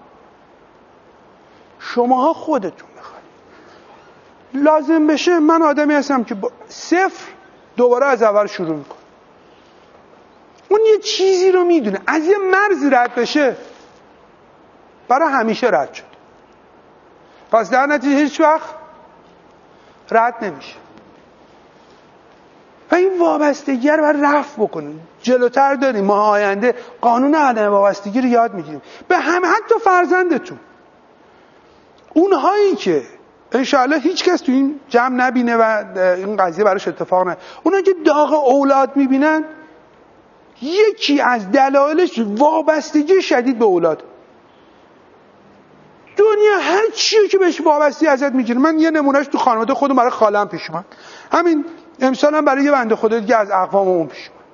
شماها خودتون بخواید لازم بشه من آدمی هستم که صفر دوباره از اول شروع میکنم. اون یه چیزی رو میدونه، از یه مرزی رد بشه برای همیشه رد شد، پس در نتیجه هیچ وقت رد نمیشه. و این وابستگی رو باید رفع بکنیم. جلوتر داریم ما آینده قانون عدم وابستگی رو یاد میگیریم به همه، حتی فرزندتون، اونهایی که انشاءالله هیچ کس تو این جمع نبینه و این قضیه براش اتفاق نه، اونهایی که داغ اولاد میبینن، یکی از دلایلش وابستگی شدید به اولاد. دنیا هر چیزی که بهش وابستی ازت میگیره. من یه نمونهش تو خانواده خودم برای خالم پیش اومد، همین امسال هم برای یه بنده خدا دیگه از اقواممون پیش اومد.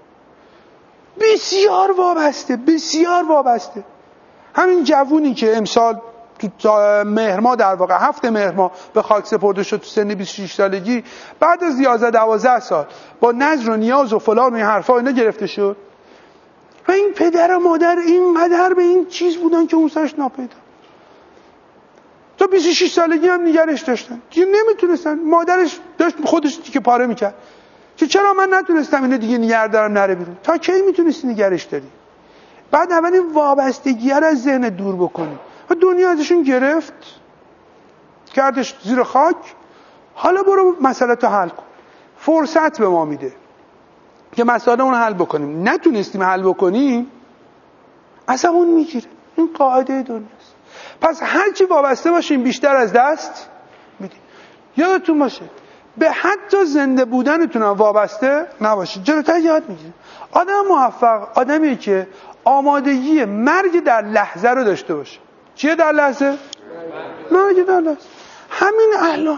بسیار وابسته. همین جوونی که امسال تو مهر ماه، در واقع 7 مهر ماه به خاک سپرده شد تو سن 26 سالگی، بعد از 11-12 سال با نذر و نیاز و فلان و این حرفا اینا گرفته شد. و این پدر و مادر اینقدر به این چیز بودن که اون سرش ناپیدا. تا 26 سالگی هم نگرش داشتن، دیگه نمیتونستن. مادرش داشت خودش دیگه پاره میکرد که چرا من نتونستم اینو دیگه نگه دارم نره بیرون. تا کی میتونستی نگرش داری؟ بعد اول این وابستگی رو از ذهن دور بکنی. و دنیا ازشون گرفت، کردش زیر خاک. حالا برو مسئله تو حل کن. فرصت به ما میده که مسئله اون حل بکنیم. نتونستیم حل بکنیم عصبون میگیره. این قاعده دنیاست. پس هرچی وابسته باشیم بیشتر از دست میدیم. یادتون باشه به حتی زنده بودنتون هم وابسته نباشید، جلوتر یاد میگیرید. آدم موفق آدمیه که آمادگی مرگ در لحظه رو داشته باشه. چیه در لحظه؟ مرگ در لحظه. همین الان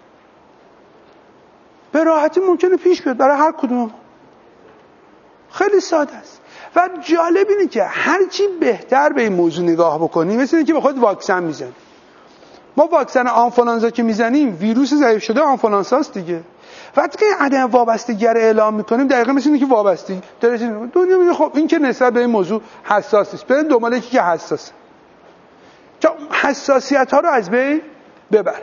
به راحتی ممکنه پیش بیاد برای هر کدوم. خیلی ساده است. و جالب اینه که هرچی بهتر به این موضوع نگاه بکنیم، مثل اینکه به خود واکسن میزنیم. ما واکسن آنفولانزا که میزنیم ویروس ضعیف شده آنفولانزاست دیگه. وقتی که عدم وابستگی رو اعلام میکنیم دقیقاً مثل اینکه وابستگی دنیا میگه خب این که نسبت به این موضوع حساس است، بریم دنبال یکی که حساسه تا حساسیت ها رو از بین ببر.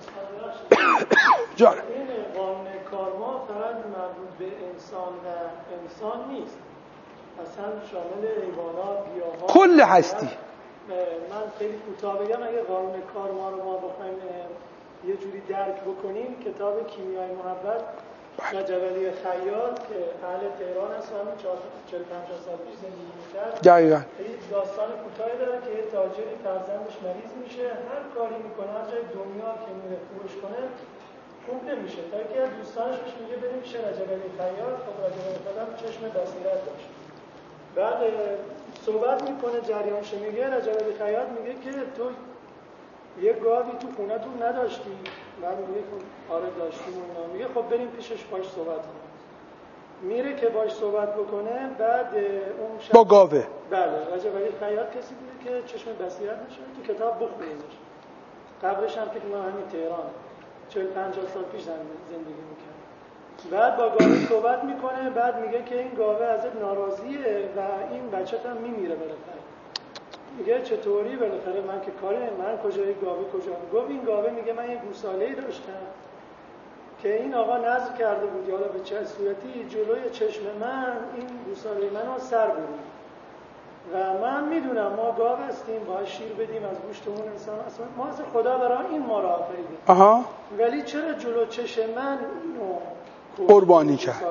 جان این قانون کارما فقط مربوط به انسان و انسان نیست، اصلا شامل حیوانات، گیاهان، کل هستی. من خیلی کوتاه بگم، اگه قانون کارما رو ما بخوایم یه جوری درک بکنیم، کتاب کیمیای محبت رجب علی خیاط که اهل تهران هست و همین 40-50 سال پیش زندگی می‌کرد، دقیقاً یه داستان کوتاهی داره که یه تاجری فرزندش مریض میشه، هر کاری میکنه، هر جای دنیا که میره فروش کنه خوب نمیشه، تا که دوستانش بهش میگه بریم پیش رجب علی خیاط. خب رجب علی خیاط چشم بصیرت داشت. بعد صحبت میکنه، جریانش میگه، رجب علی خیاط میگه که تو یه گاوی تو خونه‌تون نداشتی؟ بعد میگه آره داشتیم و اینا. میگه خب بریم پیشش باش صحبت کنیم. میره که باش صحبت بکنه، بعد اون با گاوه بله رجب علی خیاط کسی بوده که چشم بصیرت نشده تو کتاب بخونیدش. قبلش هم فکر کنم همین تهران 40-50 سال پیش زندگی میکنه. بعد با گاوه صحبت میکنه، بعد میگه که این گاوه ازت ناراضیه و این بچه‌ت هم میمیره بالاخره. میگه چطوری بالاخره من که کاری من کجای گاوه کجا؟ گفت این گاوه میگه من یه گوساله‌ای داشتم که این آقا نذر کرده بود، حالا به چه صورتی جلوی چشم من این گوساله منو سر برید و من میدونم ما گاو هستیم باید شیر بدیم از گوشتمون انسان اصلا ما از خدا برای این ما را آفریده، ولی چرا جلو چشم من اینو قربانی کرد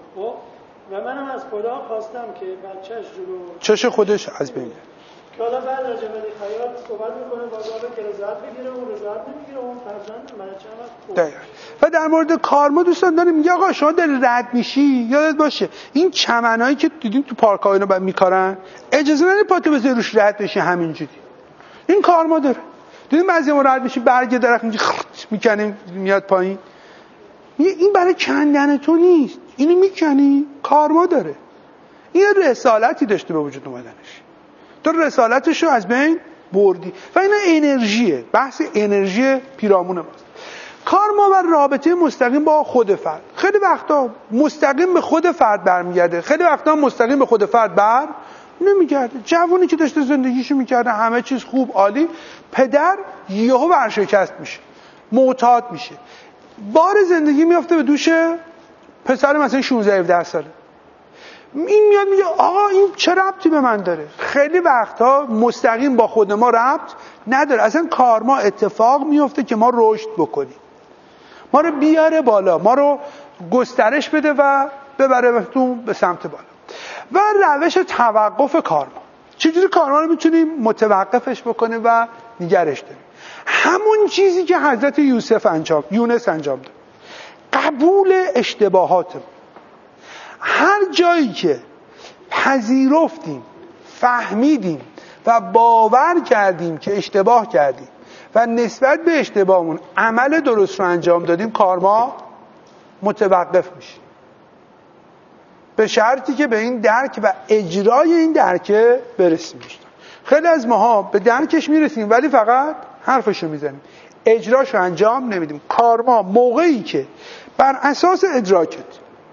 و منم از خدا خواستم که بچهش جلو چش خودش از بین که حالا بعد راجع به خیاط صحبت میکنه با گاوه که رضایت بگیره، اون رضایت نمیگیره، اون فرزند بچه‌م و در مورد کارما دوستان داریم میگه آقا شما داری رد میشی یادت باشه این چمنایی که دیدیم تو پارک‌ها اینا بعد میکارن اجازه نده پاتو بذاری روش رد بشی همینجوری. این کارما داره. دیدیم بعضی ما رد میشی برگ درخت میکنیم میاد پایین. این برای کندن تو نیست. اینو میکنی کارما داره. این رسالتی داشته به وجود اومدنش. تو رسالتشو از بین بردی و اینا انرژیه. بحث انرژی پیرامون ماست. کارما و رابطه مستقیم با خود فرد. خیلی وقتا مستقیم به خود فرد برمیگرده، خیلی وقتا مستقیم به خود فرد بر نمیگرده. جوونی که داشته زندگیشو میکرده همه چیز خوب عالی، پدر یهو ورشکست میشه، معتاد میشه، بار زندگی میافته به دوش پسر مثلا 16-17 ساله. این میاد میگه آقا این چه ربطی به من داره؟ خیلی وقتا مستقیم با خود ما ربط نداره. اصلا کارما اتفاق میفته که ما رشد بکنیم، ما رو بیاره بالا، ما رو گسترش بده و ببره به سمت بالا. و روش توقف کارما، چجوری کارما رو میتونیم متوقفش بکنیم و نگرش داریم؟ همون چیزی که حضرت یونس انجام داد، قبول اشتباهاتم. هر جایی که پذیرفتیم، فهمیدیم و باور کردیم که اشتباه کردیم و نسبت به اشتباهمون عمل درست رو انجام دادیم، کارما متوقف میشه، به شرطی که به این درک و اجرای این درک برسیم. خیلی از ماها به درکش میرسیم ولی فقط حرفشو میزنیم، اجراشو انجام نمیدیم. کارما موقعی که بر اساس ادراکت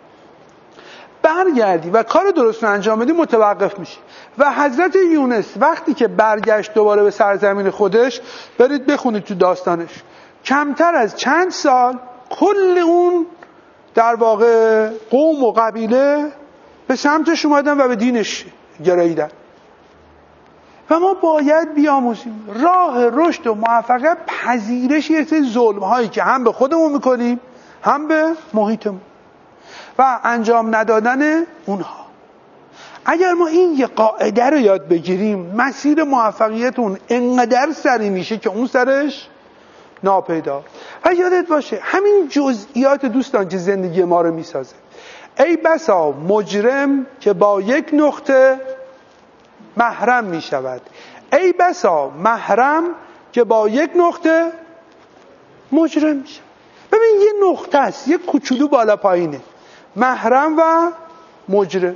برگردی و کار درست رو انجام بدی متوقف میشی. و حضرت یونس وقتی که برگشت دوباره به سرزمین خودش، برید بخونید تو داستانش، کمتر از چند سال کل اون در واقع قوم و قبیله به سمتش اومدن و به دینش گراییدن. و ما باید بیاموزیم راه رشد و موفقیت پذیرش یه سری ظلم هایی که هم به خودمون میکنیم هم به محیطمون و انجام ندادن اونها. اگر ما این یه قاعده رو یاد بگیریم، مسیر موفقیتون انقدر سری میشه که اون سرش ناپیدا. و یادت باشه همین جزئیات دوستان که زندگی ما رو میسازه. ای بسا مجرم که با یک نقطه محرم میشود، ای بسا محرم که با یک نقطه مجرم میشه. ببین یه نقطه است، یه کوچولو بالا پایینه، محرم و مجرم.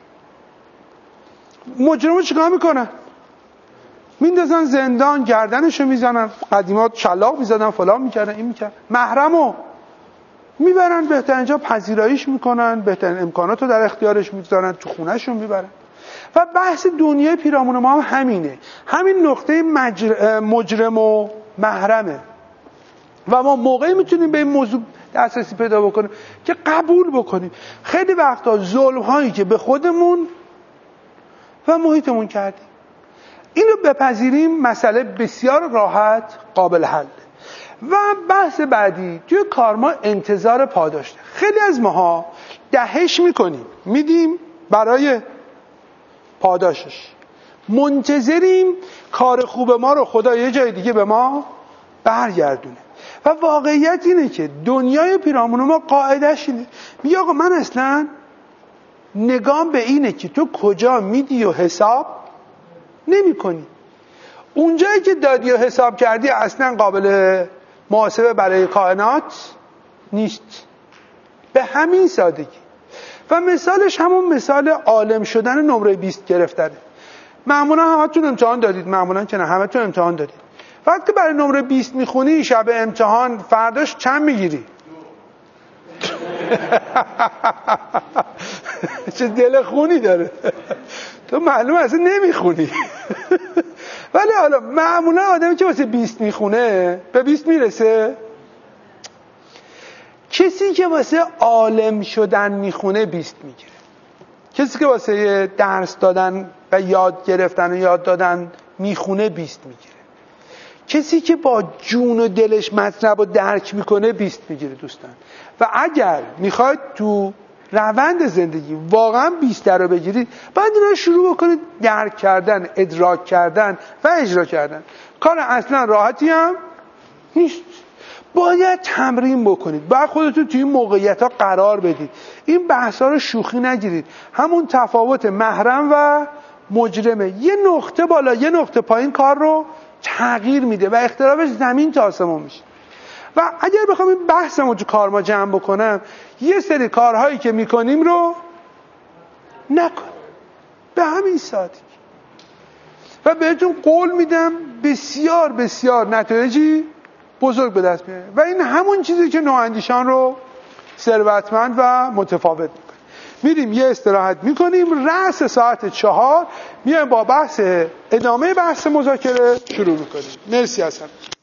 مجرمو چیکار میکنن؟ میندازن زندان، گردنشو میزنن، قدیمات شلاق میزدن، فلان میکردن، این میکردن. محرمو میبرن بهترین جا پذیراییش میکنن، بهترین امکاناتو در اختیارش میذارن، تو خونهشون میبرن. و بحث دنیای پیرامون ما هم همینه، همین نقطه مجرم و محرمه. و ما موقعی میتونیم به این موضوع دسترسی پیدا بکنیم که قبول بکنیم خیلی وقتا ظلم هایی که به خودمون و محیطمون کردیم این رو بپذیریم، مسئله بسیار راحت قابل حل. و بحث بعدی توی کارما انتظار پاداش. خیلی از ماها دهش میکنیم، میدیم برای پاداشش، منتظریم کار خوب ما رو خدا یه جای دیگه به ما برگردونه. و واقعیت اینه که دنیای پیرامون ما قاعدش اینه، میگه آقا من اصلا نگام به اینه که تو کجا میدی و حساب نمی کنی. اونجایی که دادی و حساب کردی اصلا قابل محاسبه برای کائنات نیست. به همین سادگی. و مثالش همون مثال عالم شدن نمره 20 گرفتنه. معمولا همتون امتحان دادید، معمولا که نه همتون امتحان دادید. وقتی برای نمره 20 میخونی شب امتحان فرداش چند میگیری؟ چه دل خونی داره. تو معلومه اصلا نمیخونی. ولی حالا معمولا آدمی که واسه 20 میخونه به 20 میرسه. کسی که واسه عالم شدن میخونه 20 میگیره. کسی که واسه درس دادن و یاد گرفتن و یاد دادن میخونه 20 میگیره. کسی که با جون و دلش مطلب رو درک میکنه 20 میگیره دوستان. و اگر میخواید تو روند زندگی واقعا 20 رو بگیرید، باید این رو شروع بکنید درک کردن، ادراک کردن و اجرا کردن. کار اصلا راحتی هم نیست. باید تمرین بکنید، باید خودتون توی این موقعیت ها قرار بدید. این بحث ها رو شوخی نگیرید. همون تفاوت محرم و مجرمه. یه نقطه بالا یه نقطه پایین کار رو تغییر میده و اختلافش زمین تا آسمون میشه. و اگر بخوام این بحثمو تو کارما جمع بکنم، یه سری کارهایی که میکنیم رو نکن، به همین سادگی. و بهتون قول میدم بسیار بسیار نتایجی بزرگ به دست میاره. و این همون چیزی که نواندیشان رو ثروتمند و متفاوت میکنه. میریم یه استراحت میکنیم، رأس ساعت 4 میایم با ادامه بحث مذاکره شروع میکنیم. مرسی هستم.